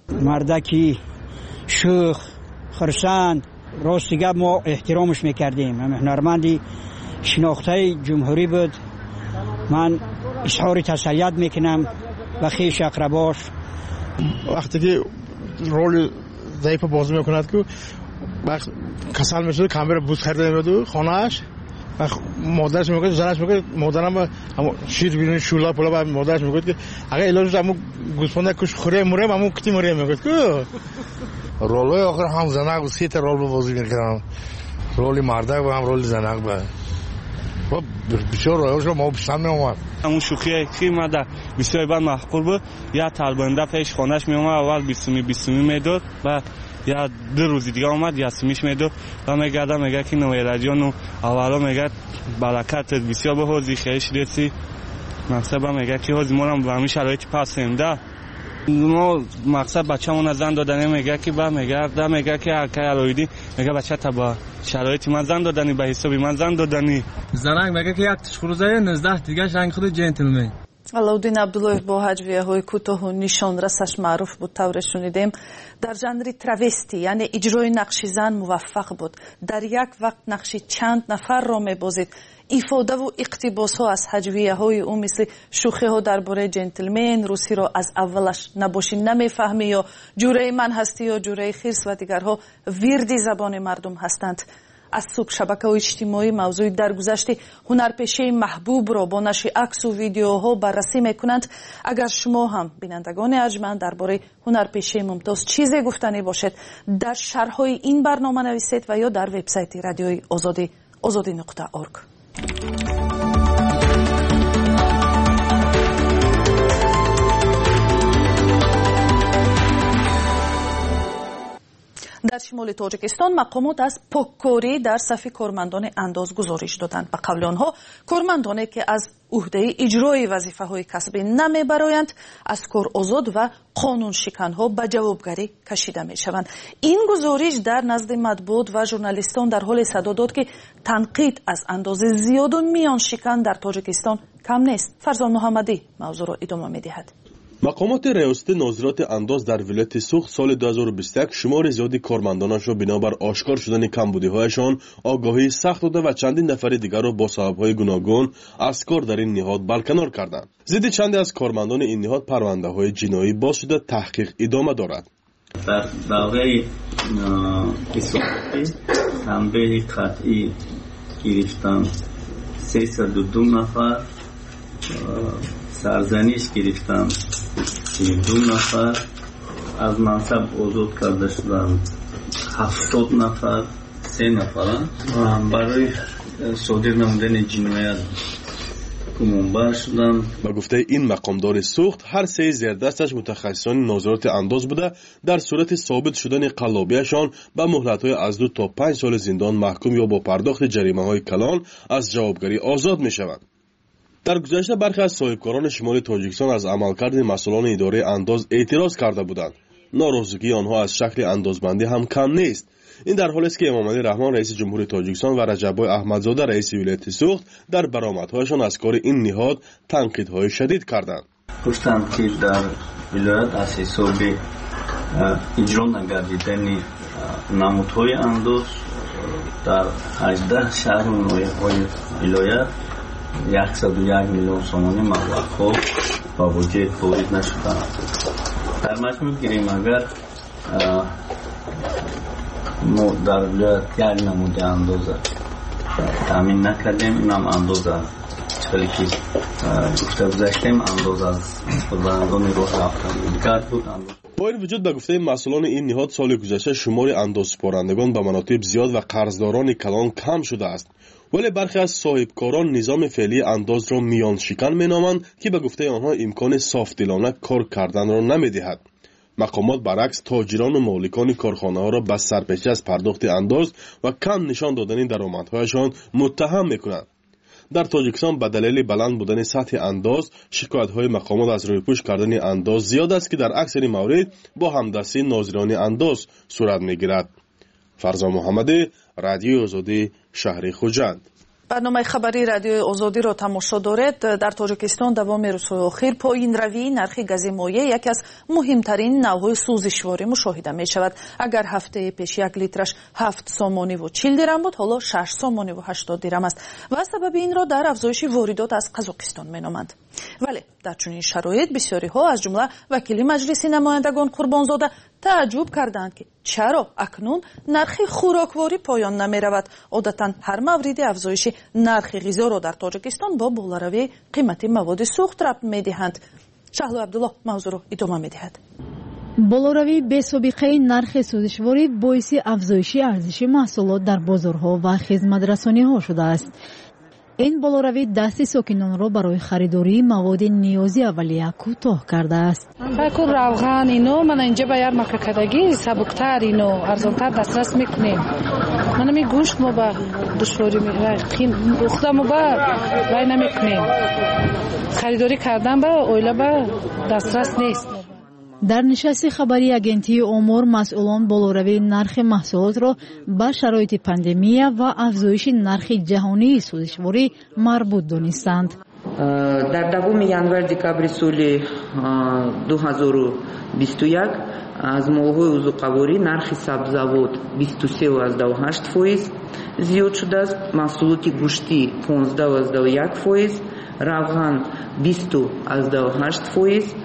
مردکی شوخ خرسند راستی گپ ما احترامش میکردیم. هنرمندی شناخته جمهوری بود. من اظهار تسلیت میکنم و خویش اقرباش. وقتی که رول ضعیف بازی میکند که وقت کسل میشد کامera بوس خریده میاد خانه‌اش و مادرش میگه زنش میگه مادرم هم شیر بینه شولا پولا بعد مادرش میگه که اگه علاج همو گوسفند کش خوره موره همو کتی موره میگه که رولای آخر هم زنک و سه تا رول بازی میکردم، رول مردک و هم رول زنک بود. و بسیار رایج ما پسند می اومد. اون شوخی که ما در بسیار بعد محقول بود. یا طالبنده پیش خانهش می اومد، اول بیستمی بیستمی میداد و یا دو روزی دیگه اومد یا سمیش میداد و میگه میگه که نویل جان اولا میگه برکت بسیار به حوزی خیش رسی مقصد میگه که حوزی ما هم به همین شرایط پسنده ما مقصد بچه‌مون از زن دادن میگه که با میگه دا میگه که هر کی علاوالدین میگه بچه تا با شرایط من زن دادنی به حساب من زن دادنی زنگ میگه که یک تشخروزه نوزده دیگه رنگ خود جنتلمن. علاوالدین عبداللهیف با هجویه‌های کوتاه و نشان رسش معروف بود. طور شنیدیم در ژانر تراوستی یعنی اجرای نقش زن موفق بود. در یک وقت نقش چند نفر را می‌بازید. ایفاده و اقتباس ها از هجویه های او مثل شوخی ها درباره جنتلمن، روسی را از اولش نباشی نمیفهمی یا جوره من هستی یا جوره خرس و دیگرها ویردی زبان مردم هستند. از صبح شبکه‌های اجتماعی موضوع درگذشت هنرپیشه محبوب را با نشر عکس و ویدیوها بررسی میکنند. اگر شما هم بینندگان ارجمند درباره هنرپیشه ممتاز چیزی گفتنی باشد در شرح‌های این برنامه نویسید و یا در وبسایت رادیوی آزادی آزادی نقطه اورگ. در شمال تاجیکستان مقامات از پاککاری در صف کارمندان انداز گزارش دادند. به قول آنها کارمندانی که از عهده اجرای وظیفه های کسبی نمیبرایند از کار آزاد و قانون شکن ها به جوابگری کشیده می شوند. این گزارش در نزد مطبوعات و ژورنالیستان در حال صدا داد که تنقید از اندازه زیاد و میان شکن در تاجیکستان کم نیست. فرزان محمدی موضوع را ادامه می دهد. مقامات ریاست ناظرات انداز در ولایت سوخت سال دو هزار و بیست و یک شمار زیادی کارمندانش را بنابر آشکار شدن کمبودی‌هایشان آگاهی سخت داده و چندین نفر دیگر را با سبب‌های گوناگون از کار در این نهاد برکنار کردند. ضد چندی از کارمندان این نهاد پرونده‌های جنایی باز شده تحقیق ادامه دارد. در دعوی اصالتی تنبیه قطعی گرفتن سیصد و دو نفر، سرزنش گرفتن دو نفر، از منصب آزاد کرده شدن هفتاد نفر، سه نفر برای صادر نمودن جنایت گمانبر شدن. با گفته این مقامدار سوخت هر سه زیردستش متخصصان ناظرات انداز بوده در صورت ثابت شدن قلابیشان به مهلت‌های از دو تا پنج سال زندان محکوم یا با پرداخت جریمه‌های کلان از جوابگری آزاد می‌شوند. در گذشته برخی از صاحبکاران شمال تاجیکستان از عملکرد مسئولان اداره انداز اعتراض کرده بودند. ناراضگی آنها از شکل اندازبندی هم کم نیست. این در حالی است که امامعلی رحمان رئیس جمهوری تاجیکستان و رجب‌های احمدزاده رئیس ولایت سوخت در برآمدهایشان از کار این نهاد تنقیدهای شدید کردند. گفتند که در ولایت از حساب اجرا نگردیدن نمودهای انداز در هجده شهر و ناحیه‌های ولایت صد و یک میلیون سومانی مبلغ‌ها با وجود تولید نشدند. در مجموع گیریم اگر ما در ولایت یک نموده اندازه تامین نکردیم، اینم اندازه چطوری که گفته گذاشتیم اندازه از بزرگان راه رفتن بود. با این وجود به گفته مسئولان این نهاد سال گذشته شمار اندازسپارندگان به مناطق زیاد و قرضداران کلان کم شده است، ولی برخی از صاحبکاران نظام فعلی انداز را میان شکن مینامند که به گفته آنها امکان صافدلانه کار کردن را نمیدهد. مقامات برعکس تاجران و مالکان کارخانه ها را به سرپیچی از پرداخت انداز و کم نشان دادن درآمدهایشان متهم میکنند. در تاجیکستان به دلیل بلند بودن سطح انداز شکایت های مقامات از رویپوش کردن انداز زیاد است که در اکثر موارد با همدستی ناظران انداز صورت میگیرد. فرزان محمدی، رادیوی آزادی، شهر خوجند. برنامه خبری رادیوی آزادی را تماشا دارید. در تاجیکستان دوام روزهای اخیر پایین روی نرخ گاز مایع یکی از مهمترین نوع‌های سوزشواری مشاهده می شود. اگر هفته پیش یک لیترش هفت سومانی و چهل درم بود، حالا شش سومانی و هشتاد درم است و سبب این را در افزایش واردات از قزاقستان می نامند. ولی در چنین شرایط بسیاری ها از جمله وکیل مجلس نمایندگان قربانزاده تعجب کردند که چرا اکنون نرخ خوراکواری پایان نمی رود. عادتا هر مورد افزایش نرخ غذا را در تاجیکستان با بالاروی قیمت مواد سوخت ربط می دهند. شهلو عبدالله موضوع را ادامه می دهد. بالاروی بی‌سابقه نرخ سوزشواری باعث افزایش ارزش محصولات در بازارها و خدمت‌رسانی‌ها شده است. این بالاروی دست ساکنان را برای خریداری مواد نیازی اولیه کوتاه کرده است. فکر روغن اینو من اینجا با یار مککدگی سبکتر اینو ارزانتر دسترس میکنیم. من می گوشت ما با دشواری می خودمو با وای نمیکنیم. خریداری کردن با اویلا با دسترس نیست. در نشست خبری اگنتی امور مسئولان بالاروی نرخ محصولات را به شرایط پاندمیا و افزایش نرخ جهانی سوزشواری مربوط دانستند. در دوم январ دکامبر سال دو هزار و بیست و یک از ماه‌های عضوقواری نرخ سبزیجات بیست و سه و هشت فیصد زیاد شده است. محصولات گوشتی پانزده و یک فیصد، روغن بیست و هشت فیصد،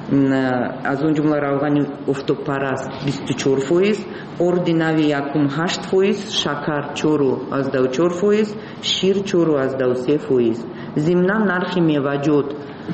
از اون جمله روغن افتوپرست بیست و چهار فیصد، اردیناوی یکم هشت فیصد، شکر چهار و چهار فیصد، شیر چهار و سه فیصد. ضمناً نرخ میوه‌جات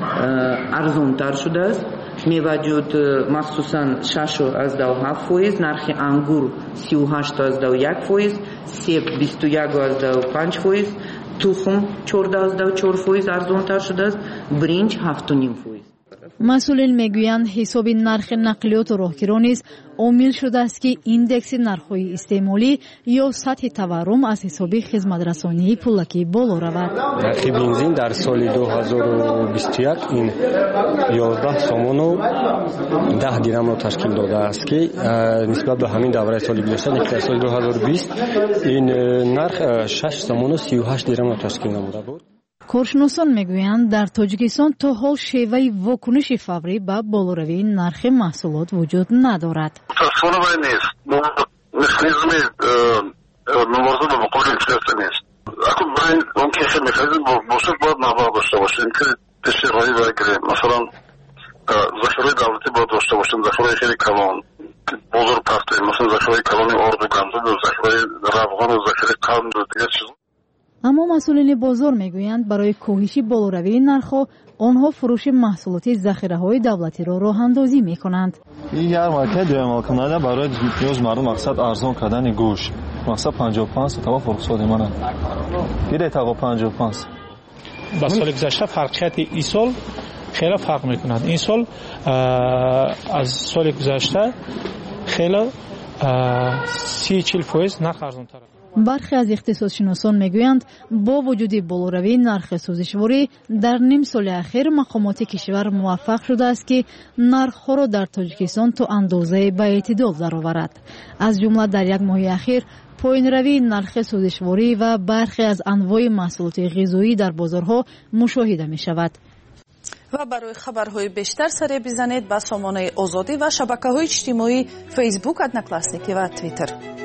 ارزان‌تر شده است. میوه‌جات مخصوصاً شش و هفت فیصد، نرخ انگور سی و هشت و یک فیصد، سیب بیست و یک و پنج فیصد، تخم چهارده و چهار فیصد ارزان‌تر شده است، برنج هفت و نیم فیصد. مسئولین میگویند حساب نرخ نقلیات و راهگیران نیز عامل شده است که ایندکس نرخ‌های استعمالی یا سطح تورم از حساب خدمت‌رسانی پولکی بالا رود. نرخ بنزین در سال دو هزار و بیست و یک این یازده سومون و ده درم را تشکیل داده است که نسبت به همین دوره سال گذشته در سال دو هزار و بیست این نرخ شش سومون و سی و هشت درم را تشکیل نموده بود. کارشناسان میگویند در تاجیکستان تا حال شیوه واکنش فوری به بالاروی نرخ محصولات وجود ندارد. تصور نیست. مکانیزم مبارزه با مقابل انفلاسیون نیست. اکنون برای اون که مکانیزم باشد باید نباید داشته باشیم که تشریحی بگیریم. مثلا ذخیره دولتی باید داشته باشیم، ذخیره خیلی کلان بزرگ پختیم، مثلا ذخیره کلان اردو گندم و ذخیره روغن و ذخیره قند و دیگر چیزا. اما مسئولین بازار میگویند برای کاهش بالاروی نرخ‌ها آنها فروش محصولات ذخیره‌های دولتی را راه اندازی می‌کنند. این ярмарка деъмол кунанда барои ниёзи мардум мақсад арзон кардани гӯшт. мақсад панҷоҳ و панҷ тава фурӯхсоди ман. гире таго панҷоҳ و панҷ. با سال گذشته فرقیت این سال خیلی فرق می‌کند. این سال از سال گذشته خیلی سی چهل فیصد نرخ ارزان‌تر است. برخی از اقتصادشناسان میگویند با وجود بالوروی نرخ سوزشواری در نیم سال اخیر مقامات کشور موفق شده است که نرخ‌ها را در تاجیکستان تا اندازه به اعتدال درآورد. از جمله در یک ماه اخیر پایین‌روی نرخ سوزشواری و برخی از انواع محصولات غذایی در بازارها مشاهده می‌شود. و برای خبرهای بیشتر سر بزنید به سامانه آزادی و شبکه‌های اجتماعی فیسبوک، ادناکلاسنیکی و توییتر.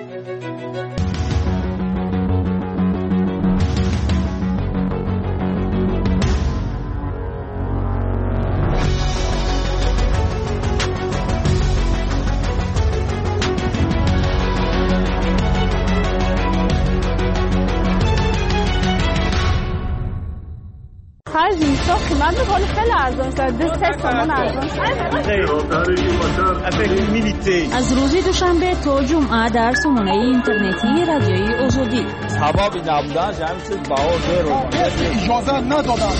هر جنسا قیمت می‌کنه خیلی ارزان شد. دو سه تومن ارزان شد. از روز دوشنبه تا جمعه در سامانه اینترنتی رادیوی آزادی. سبب نبودن جمعیت بها زیرو. اجازه ندادن.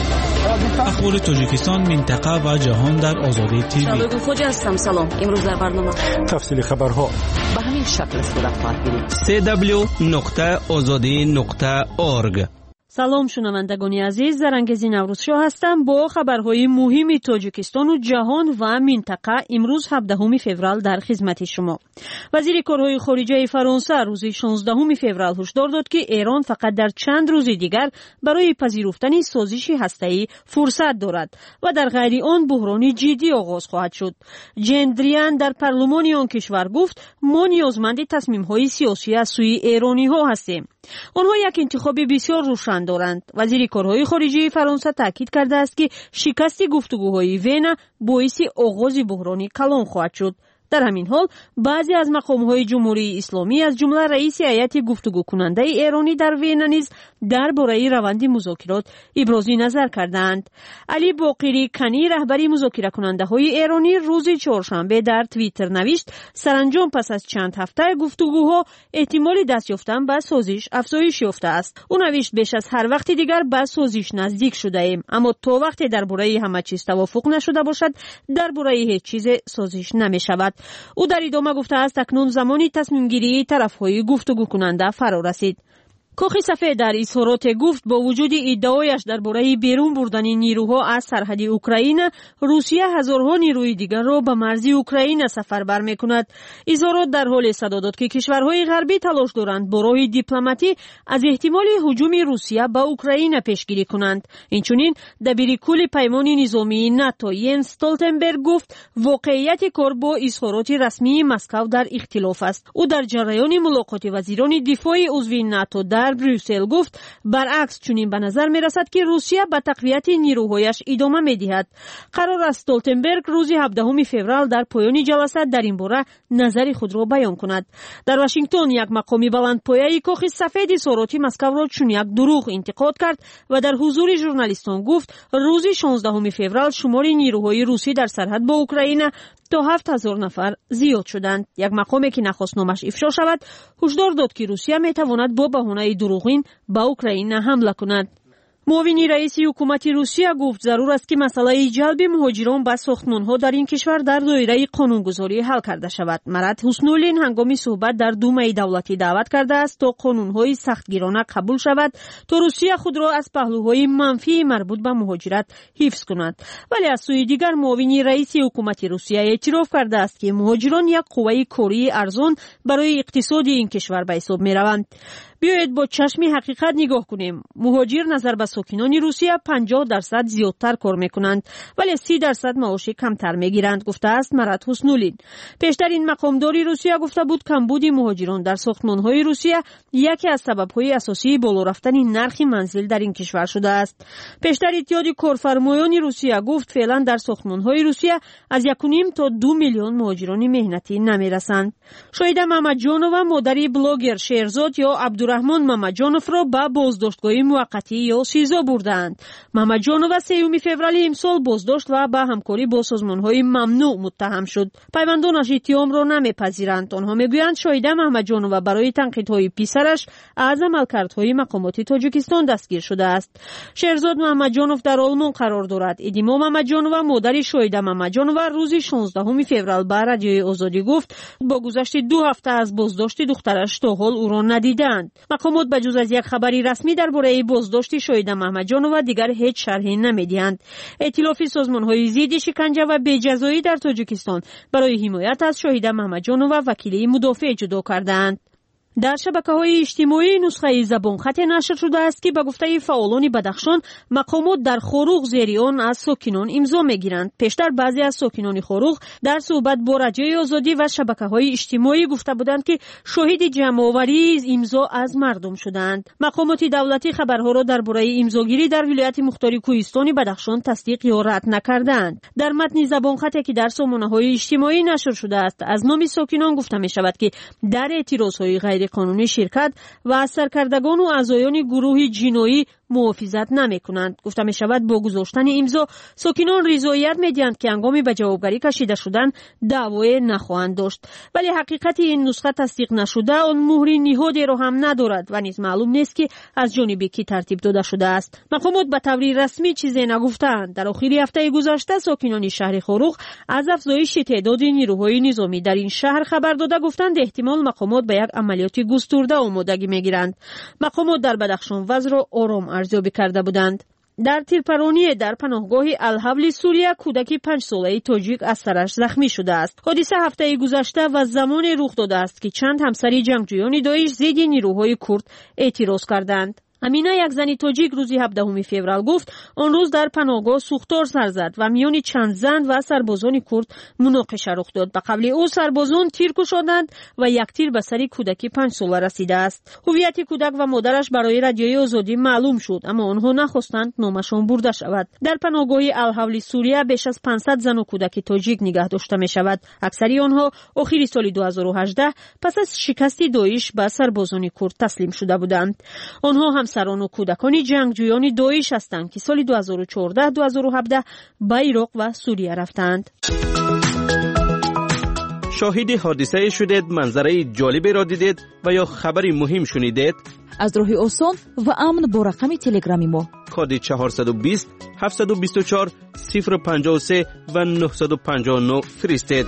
اخبار تاجیکستان، منطقه و جهان در آزادی تیوی. شبکه خوجا هستم. سلام. امروز در برنامه تفصیل خبرها به همین شکل صورت خواهد گرفت. سی دبلیو نقطه آزادی نقطه اورگ. سلام شنوندگان عزیز، زرنگزی نوروز شاه هستم با خبرهای مهم تاجیکستان و جهان و منطقه. امروز هفدهم فوریه در خدمت شما. وزیر کارهای خارجه فرانسه روز شانزدهم فوریه هشدار داد که ایران فقط در چند روز دیگر برای پذیرفتن سازش هسته‌ای فرصت دارد و در غیر آن بحران جدی آغاز خواهد شد. جندریان در پارلمان آن کشور گفت ما نیازمند تصمیم‌های سیاسی از سوی ایرانی‌ها هستیم. آنها یک انتخاب بسیار روشن دارند. وزیر کارهای خارجه فرانسه تاکید کرده است که شکست گفتگوهای وین باعث آغاز بحران کلان خواهد شد. در همین حال بعضی از مقام‌های جمهوری اسلامی از جمله رئیس هیئت گفتگو کننده ایرانی در وین نیز درباره روند مذاکرات ابراز نظر کردند. علی باقری کنی رهبر مذاکره کننده های ایرانی روز چهارشنبه در توییتر نوشت سرانجام پس از چند هفته گفتگوها احتمال دست یافتن به سازش افزایش یافته است. او نوشت بیش از هر وقت دیگر به سازش نزدیک شده ایم، اما تا وقتی درباره همه چیز توافق نشده باشد درباره هیچ چیز سازش نمی شود. او در ادامه گفته است اکنون زمانی تصمیم گیری طرف‌های گفتگو کننده فرا رسید. کاخ سفید در اظهارات گفت با وجود ادعایش درباره بیرون بردن نیروها از سرحد اوکراین، روسیه هزارها نیروی دیگر را به مرز اوکراین سفربر می‌کند. اظهارات در حال صدا داد که کشورهای غربی تلاش دارند با راه دیپلماتی از احتمال هجوم روسیه به اوکراین پیشگیری کنند. اینچنین دبیر کل پیمان نظامی ناتو ینس استولتنبرگ گفت واقعیت کار با اظهارات رسمی مسکو در اختلاف است. او در جریان ملاقات وزیران دفاع عضو ناتو در بروکسل گفت برعکس چنین به نظر می رسد که روسیه به تقویت نیروهایش ادامه می دهد. قرار است استولتنبرگ روز هفدهم فوریه در پایان جلسه در این باره نظر خود را بیان کند. در واشنگتن یک مقامی بلندپایه کاخ سفید اظهارات مسکو را چون یک دروغ انتقاد کرد و در حضور ژورنالیستان گفت روز شانزدهم فوریه شمار نیروهای روسی در سرحد با اوکراین تا هفت هزار نفر زیاد شدند. یک مقامی که نخواست نامش افشا شود هشدار داد که روسیه می تواند با بهانه دروغین به اوکراین حمله کند. معاون رئیس حکومت روسیه گفت ضرور است که مسئله جلب مهاجران به ساختمان‌ها در این کشور در دایره قانونگذاری حل کرده شود. مراد حسنولین هنگام صحبت در دومای دولتی دعوت کرده است تا قانون‌های سختگیرانه قبول شود تا روسیه خود را از پهلوهای منفی مربوط به مهاجرت حفظ کند. ولی از سوی دیگر معاون رئیس حکومت روسیه اعتراف کرده است که مهاجران یک قوه کاری ارزان برای اقتصاد این کشور به حساب می‌روند. بیایید با چشم حقیقت نگاه کنیم. مهاجر نظر به ساکنان روسیه پنجاه درصد زیادتر کار میکنند ولی سی درصد معاش کمتر میگیرند، گفته است مراد حسنولین. پیشتر این مقامداری روسیه گفته بود کمبود مهاجران در ساختمان‌های روسیه یکی از سبب‌های اساسی بالا رفتن نرخ منزل در این کشور شده است. پیشتر اتحاد کارفرمایان روسیه گفت فعلا در ساختمان‌های روسیه از یک و نیم تا دو میلیون مهاجران مهنتی نمیرسند. شاهد محمد جانو و مادری بلاگر شهرزاد یا عبدالرحمن عبدالرحمن محمدجانوف را به بازداشتگاه موقتی یا سیزا بردند. محمدجانوف سوم فوریه امسال بازداشت و به همکاری با سازمان‌های ممنوع متهم شد. پیوندانش اتهام را نمی‌پذیرند. آنها می‌گویند شاهد محمدجانوف برای تنقیدهای پسرش از عملکردهای مقامات تاجیکستان دستگیر شده است. شهرزاد محمدجانوف در آلمان قرار دارد. ادیما محمدجانوف مادر شاهد محمدجانوف روز شانزدهم فوریه به رادیوی آزادی گفت با گذشت دو هفته از بازداشت دخترش تا حال او را ندیدند. مقامات بجز از یک خبری رسمی درباره بازداشت شاهد محمدجانوف دیگر هیچ شرحی نمی‌دهند. ائتلاف سازمان‌های ضد شکنجه و بی‌جزایی در تاجیکستان برای حمایت از شاهد محمدجانوف وکیل مدافع جدا کردند. در شبکه‌های اجتماعی نسخه زبان خط نشر شده است که به گفته فعالان بدخشان مقامات در خروق زیر آن از ساکنان امضا می‌گیرند. پیشتر بعضی از ساکنان خروق در صحبت با رادیوی آزادی و شبکه‌های اجتماعی گفته بودند که شاهد جمع‌آوری امضا از مردم شدند. مقامات دولتی خبرها را درباره امضاگیری در ولایت مختار کوهستان بدخشان تصدیق یا رد نکردند. در متن زبان خطی که در سامانه‌های اجتماعی نشر شده است از نام ساکنان گفته می‌شود که در اعتراض‌های غیر قانونی شرکت و از سرکردگان و اعضایان گروه جنایی محافظت نمی کنند. گفته می شود با گذاشتن امضا ساکنان رضایت می دهند که هنگامی به جوابگری کشیده شدن دعوی نخواهند داشت. ولی حقیقت این نسخه تصدیق نشده آن مهر نهادی را هم ندارد و نیز معلوم نیست که از جانب کی ترتیب داده شده است. مقامات به طور رسمی چیزی نگفتند. در آخر هفته گذشته ساکنان شهر خروق از افزایش تعداد نیروهای نظامی در این شهر خبر داده گفتند احتمال مقامات به یک عملیات گسترده آمادگی میگیرند. مقامات در بدخشان وضع را آرام ارزیابی کرده بودند. در تیرپرانی در پناهگاه الحبل سوریه کودکی پنج ساله تاجیک از سرش زخمی شده است. حادثه هفته گذشته و زمان رخ داده است که چند همسری جنگجویان داعش ضد نیروهای کرد اعتراض کردند. امینه یک زن تاجیک روز هفدهم فوریه گفت آن روز در پناهگاه سوختار سر زد و میان چند زن و سربازان کرد مناقشه رخ داد. به قبل او سربازان تیر کشاندند و یک تیر به سر کودکی پنج ساله رسیده است. هویت کودک و مادرش برای رادیوی آزادی معلوم شد اما آنها نخواستند نامشان برده شود. در پناهگاه الحول سوریه بیش از پانصد زن و کودک تاجیک نگه داشته می شود. اکثری آنها آخر سال دو هزار و هجده پس از شکست داعش به سربازان کرد تسلیم شده بودند. آنها هم همسران و کودکان جنگجویان داعش هستند که سال دو هزار و چهارده دو هزار و هفده به عراق و سوریه رفتند. شاهد حادثه شدید، منظره جالبی را دیدید و یا خبری مهم شنیدید؟ از راه آسان و امن با رقم تلگرامی ما کد چهارصد و بیست هفتصد و بیست و چهار صفر پنجاه و سه و نهصد و پنجاه و نه فرستید.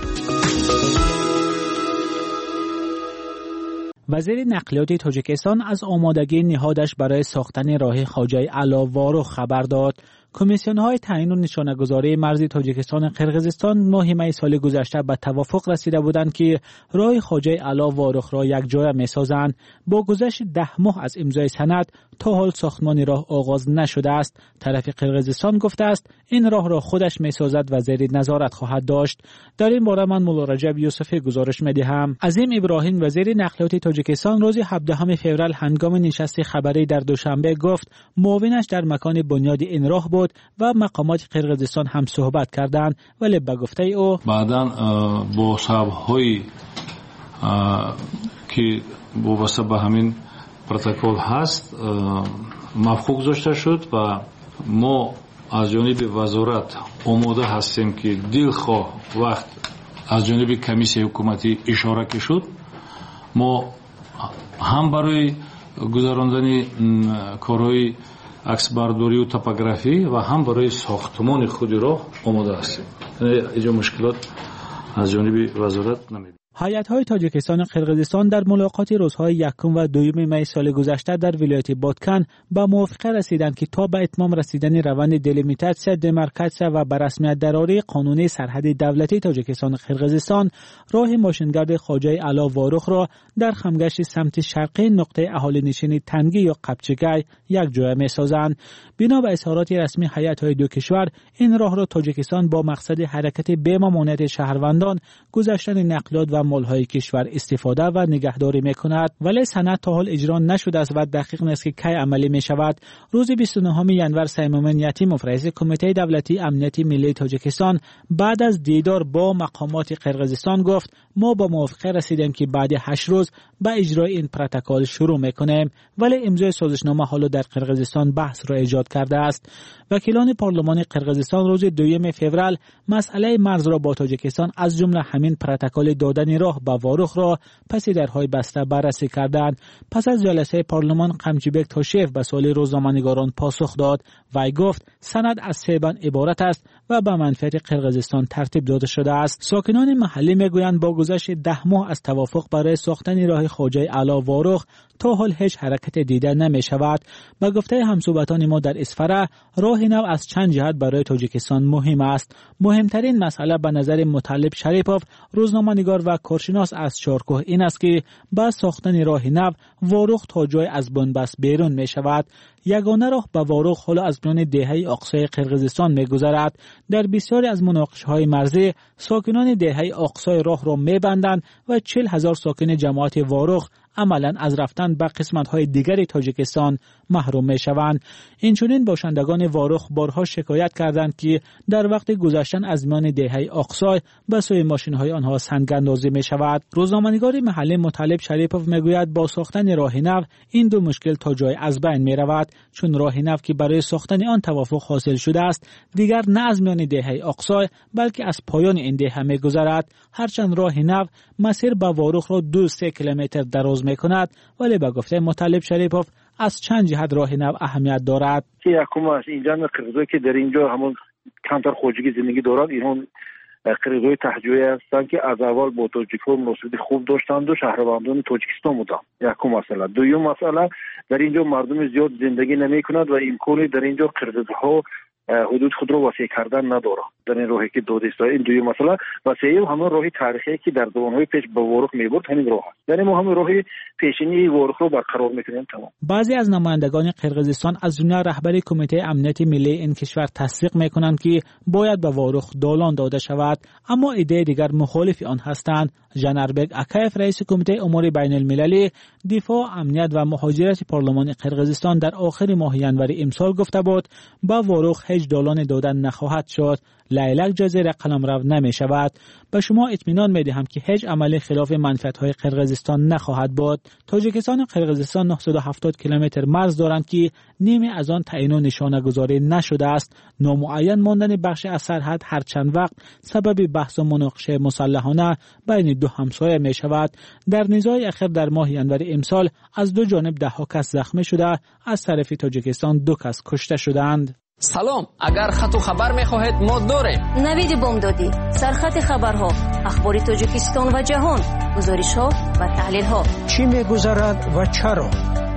وزیر نقلیات تاجیکستان از آمادگی نهادش برای ساختن راه خواجه علاوارو خبر داد. کمیسیون‌های تعیین و نشانه‌گذاری مرزی تاجیکستان قرقیزستان ماه می سال گذشته به توافق رسیده بودند که راه خواجه علاوارخ را یک جای می‌سازند. با گذشت ده ماه از امضای سند تا حال ساختمان راه آغاز نشده است. طرف قرقیزستان گفته است این راه را خودش می‌سازد و زیر نظارت خواهد داشت. در این باره من مولا رجب یوسفی گزارش می‌دهم. عظیم ابراهیم وزیر نقلیات تاجیکستان روز هفدهم فوریه هنگام نشست خبری در دوشنبه گفت معاونش در مکان بنیاد این راه بود و مقامات قرقیزستان هم صحبت کردند ولی به گفته او بعداً با سبب‌های که وابسته به همین پروتکل هست موافق گذاشته شد و ما از جانب وزارت آماده هستیم که دلخواه وقت از جانب کمیسیون حکومتی اشاره که شد ما هم برای گذراندن کارهای عکسبرداری و توپوگرافی و هم برای ساختمان خود راه آماده هستیم. اینجا مشکلات از جانب وزارت نمی‌بینیم. هیئت‌های تاجیکستان و قرقیزستان در ملاقات روزهای یکم و دوم می سال گذشته در ولایت بادکن به موافقه رسیدند که تا به اتمام رسیدن روند دلیمیتاسیا دمارکاسیا و به رسمیت درآوری قانونی سرحد دولتی تاجیکستان و قرقیزستان راه ماشینگرد خواجه علاوارخ را در خمگشت سمت شرقی نقطه اهالی نشین تنگی یا قبچگای یک جای می‌سازند. بنا به اظهارات رسمی هیئت‌های دو کشور این راه را تاجیکستان با مقصد حرکت به ممانعت شهروندان گذشتن نقلیات و مالهای کشور استفاده و نگهداری می‌کند ولی سند تا حال اجرا نشده است و دقیق نیست که کی عملی می‌شود. روز بیست و نهم ژانویه سیمومن یتیموف رئیس کمیته دولتی امنیت ملی تاجیکستان بعد از دیدار با مقامات قرقیزستان گفت ما با موافقه رسیدیم که بعد هشت روز به اجرای این پروتکل شروع میکنیم، ولی امضای سازشنامه حالا در قرقیزستان بحث را ایجاد کرده است. وکیلان پارلمان قرقیزستان روز دوم فوریه مسئله مرز را با تاجیکستان از جمله همین پروتکل دادن راه به واروخ را پس درهای بسته بررسی کردند. پس از جلسه پارلمان قمچیبک تاشیف به سوال روزنامه‌نگاران پاسخ داد و گفت سند از سه بند عبارت است و به منفعت قرقیزستان ترتیب داده شده است. ساکنان محلی میگویند با گذشت ده ماه از توافق برای ساختن راه خواجه اعلی واروخ تا حال هیچ حرکت دیده نمی شود. به گفته همسوبتان ما در اسفره، راه نو از چند جهت برای تاجیکستان مهم است. مهمترین مسئله به نظر مطلب شریپوف، روزنامه‌نگار و کارشناس از چارکوه این است که با ساختن راه نو واروخ تا جای از بنبست بیرون می شود. یگانه راه به واروخ حالا از میان دهه اقصای قرقیزستان می گذرد. در بسیاری از مناقشه‌های مرزی ساکنان دهه اقصای راه را می بندند و چهل هزار ساکن جماعت واروخ عملاً از رفتن به قسمت‌های دیگر تاجیکستان محروم می‌شوند. اینچنین باشندگان واروخ بارها شکایت کردند که در وقت گذشتن از میان دهه اقصای به سوی ماشین‌های آنها سنگ‌اندازی می‌شود. روزنامه‌نگار محلی مطلب شریپوف می‌گوید با ساختن راه نو این دو مشکل تا جای از بین می‌رود، چون راه نو که برای ساختن آن توافق حاصل شده است دیگر نه از میان دهه اقصای بلکه از پایان این دهه می‌گذرد. هرچند راه نو مسیر به واروخ را دو سه کیلومتر دراز می‌کند، ولی به گفته مطلب شریپوف از چند جهت راه نو اهمیت دارد. که حکومت اینجا قرقیزایی که در اینجا همون کمتر خواجگی زندگی دارند، اینها قرقیزای تهجویی هستند که از اول با تاجیک‌ها مناسبت خوب داشتند و شهروندان تاجیکستان بودند. یکم مسئله. دوم مسئله، در اینجا مردم زیاد زندگی نمی‌کنند و امکانی در اینجا قرقیزها حدود خود را وسیع کردن نداره در این راهی که داده است. این دوی مسئله و سوم همون راهی تاریخی که در دوران‌های پیش به واروخ می‌برد همین راه است. یعنی ما همون راهی پیشینی واروخ رو برقرار می‌کنیم. تمام. بعضی از نمایندگان قرقیزستان از جمله رهبر کمیته امنیت ملی این کشور تصدیق می‌کنند که باید به واروخ دالان داده شود، اما ایده دیگر مخالف آن هستند. جنربگ اکایف رئیس کمیته امور بین‌المللی دفاع امنیت و مهاجرت پارلمان قرقیزستان در آخر ماه ژانویه امسال گفته بود با واروخ هیچ دالان دادن نخواهد شد. لیلک جزیره قلمرو نمی شود. به شما اطمینان می دهم که هیچ عملی خلاف منفعت‌های قرقیزستان نخواهد بود. تاجیکستان و قرقیزستان نهصد و هفتاد کیلومتر مرز دارند که نیمی از آن تعیین و نشانه گذاری نشده است. نامعین ماندن بخش از سرحد هر چند وقت سبب بحث و مناقشه مسلحانه بین دو همسایه می شود. در نزاع اخیر در ماه ژانویه امسال از دو جانب ده ها کس زخمی شده، از طرف تاجیکستان دو کس کشته شدند. سلام، اگر خط و خبر می‌خواهید ما داریم. نوید بامدادی، سرخط خبرها، اخبار تاجیکستان و جهان، گزارش‌ها و تحلیل‌ها. چی می‌گذرد و چرا؟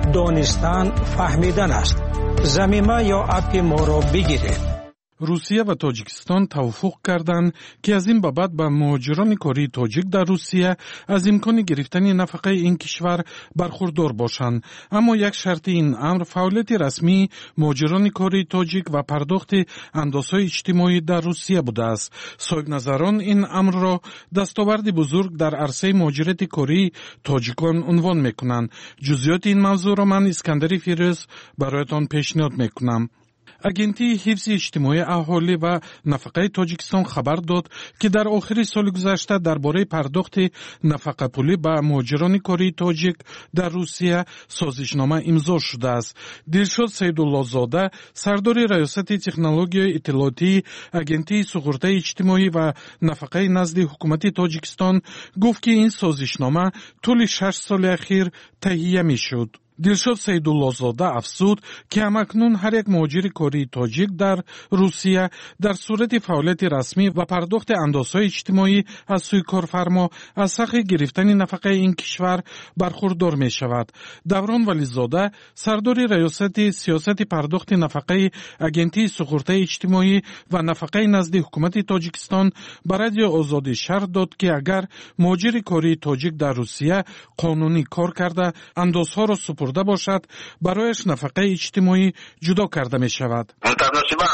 دانستن فهمیدن است. ضمیمه یا اپ ما را بگیرید. روسیه و تاجیکستان توافق کردند که از این بابت به مهاجران کاری تاجیک در روسیه از امکان گرفتن نفقه این کشور برخوردار باشند، اما یک شرط این امر فعالیت رسمی مهاجران کاری تاجیک و پرداخت اندازهای اجتماعی در روسیه بوده است. صاحب نظران این امر را دستاورد بزرگ در عرصه مهاجرت کاری تاجیکان عنوان میکنند. جزئیات این موضوع را من اسکندر فیروز برایتان پیشنهاد میکنم. اگنتی حفظ اجتماعی اهالی و نفقه تاجیکستان خبر داد که در آخر سال گذشته درباره پرداخت نفقه پولی به مهاجران کاری تاجیک در روسیه سازشنامه امضا شده است. دلشاد سیدالله زاده، سردار ریاست تکنولوژی اطلاعاتی اگنتی سقوط اجتماعی و نفقه نزد حکومت تاجیکستان گفت که این سازشنامه طول شش سال اخیر تهیه می‌شد. دلشاد سیدالله زاده افزود که همکنون هر یک مهاجر کاری تاجیک در روسیه در صورت فعالیت رسمی و پرداخت اندازهای اجتماعی از سوی کارفرما از حق گرفتن نفقه این کشور برخوردار می شود. دوران ولیزاده، سردار ریاست سیاست پرداخت نفقه اگنتی سقوط اجتماعی و نفقه نزد حکومت تاجیکستان به رادیو آزادی شرح داد که اگر مهاجر کاری تاجیک در روسیه قانونی کار کرده اندازها را سپرده باشد، برایش نفقه اجتماعی جدا کرده می شود. متناسباً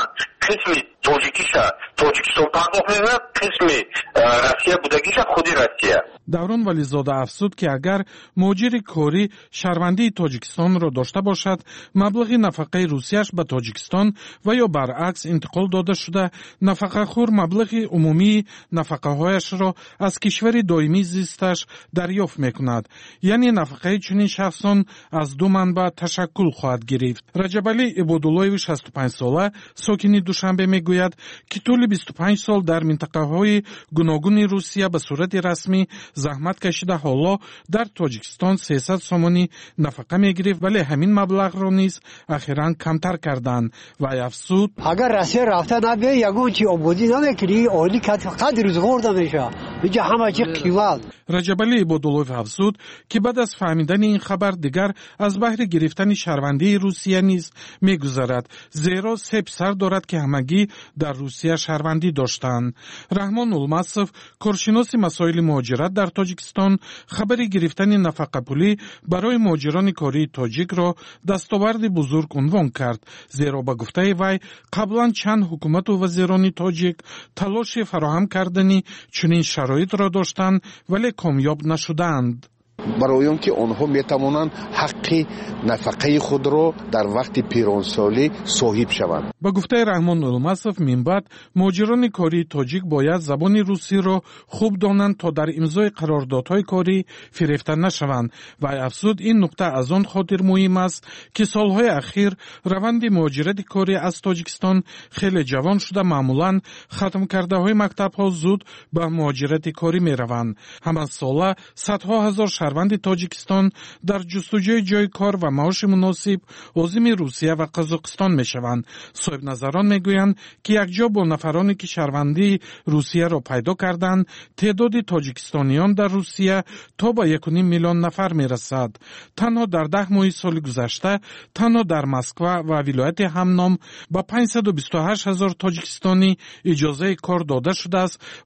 қисми тоҷикиша тоҷикистон пардохт мекунад, қисми Россия будагиша худи Россия. даврон вализода афзуд ки агар муҳоҷири корӣ шаҳрвандии тоҷикистонро дошта бошад, маблағи нафақаи русияш ба тоҷикистон ва ё баръакс интиқол дода шуда, нафақахӯр маблағи умумии нафақаҳояшро аз кишвари доимии зисташ дарёфт мекунад. яъне нафақаи чунин шахсон аз ду манбаъ ташаккул хоҳад гирифт. раҷабалӣ ибодуллоеви шасту панҷ сола сокини душанбе мегӯяд ки тӯли бисту панҷ сол дар минтақаҳои гуногуни русия ба сурати расмӣ заҳмат кашида ҳоло дар тоҷикистон сесад сомонӣ нафақа мегирифт, вале ҳамин маблағро низ ахиран камтар карданд. вай афзуд: агар Россия рафта набе ягон чи ободӣ намекунӣ, оили қадри рӯзгор намешавад. инҷа ҳама чи қимат. раҷабалӣ ибодуллоев афзуд ки баъд аз фаҳмидани ин хабар дигар аз баҳри гирифтани шаҳрвандии русия низ мегузарад, зеро се писар дорад ки ҳамагӣ дар русия шаҳрвандӣ доштанд. раҳмон улмасов, коршиноси масоили муҳоҷират дар тоҷикистон, хабари гирифтани нафақапулӣ барои муҳоҷирони кории тоҷикро дастоварди бузург унвон кард, зеро ба гуфтаи вай қаблан чанд ҳукумату вазирони тоҷик талоши фароҳам кардани чунин шароитро доштанд, вале комёб нашуданд. برای اینکه آنها میتوانند حق نفقه خود را در وقت پیرانسالی صاحب شوند. با گفته رحمان المصف منبعد مهاجران کاری تاجیک باید زبان روسی را خوب دانند تا در امضای قراردادهای کاری فریفته نشوند و افزود این نکته از آن خاطر مهم است که سالهای اخیر روند مهاجرت کاری از تاجیکستان خیلی جوان شده، معمولا ختم کرده های مکتب ها زود به مهاجرت کاری می روند. همان ساله صدها هزار شهروند تاجیکستان در جستجوی جای کار و معاش مناسب عازم روسیه و قزاقستان می شوند. صاحب نظران می گویند که یک جا با نفرانی که شهروندی روسیه را پیدا کردند تعداد تاجیکستانیان در روسیه تا به یک و نیم میلیون نفر می رسد. تنها در ده ماه سال گذشته تنها در مسکو و ولایت همنام با پانصد و بیست و هشت هزار تاجیکستانی اجازه کار داده شده است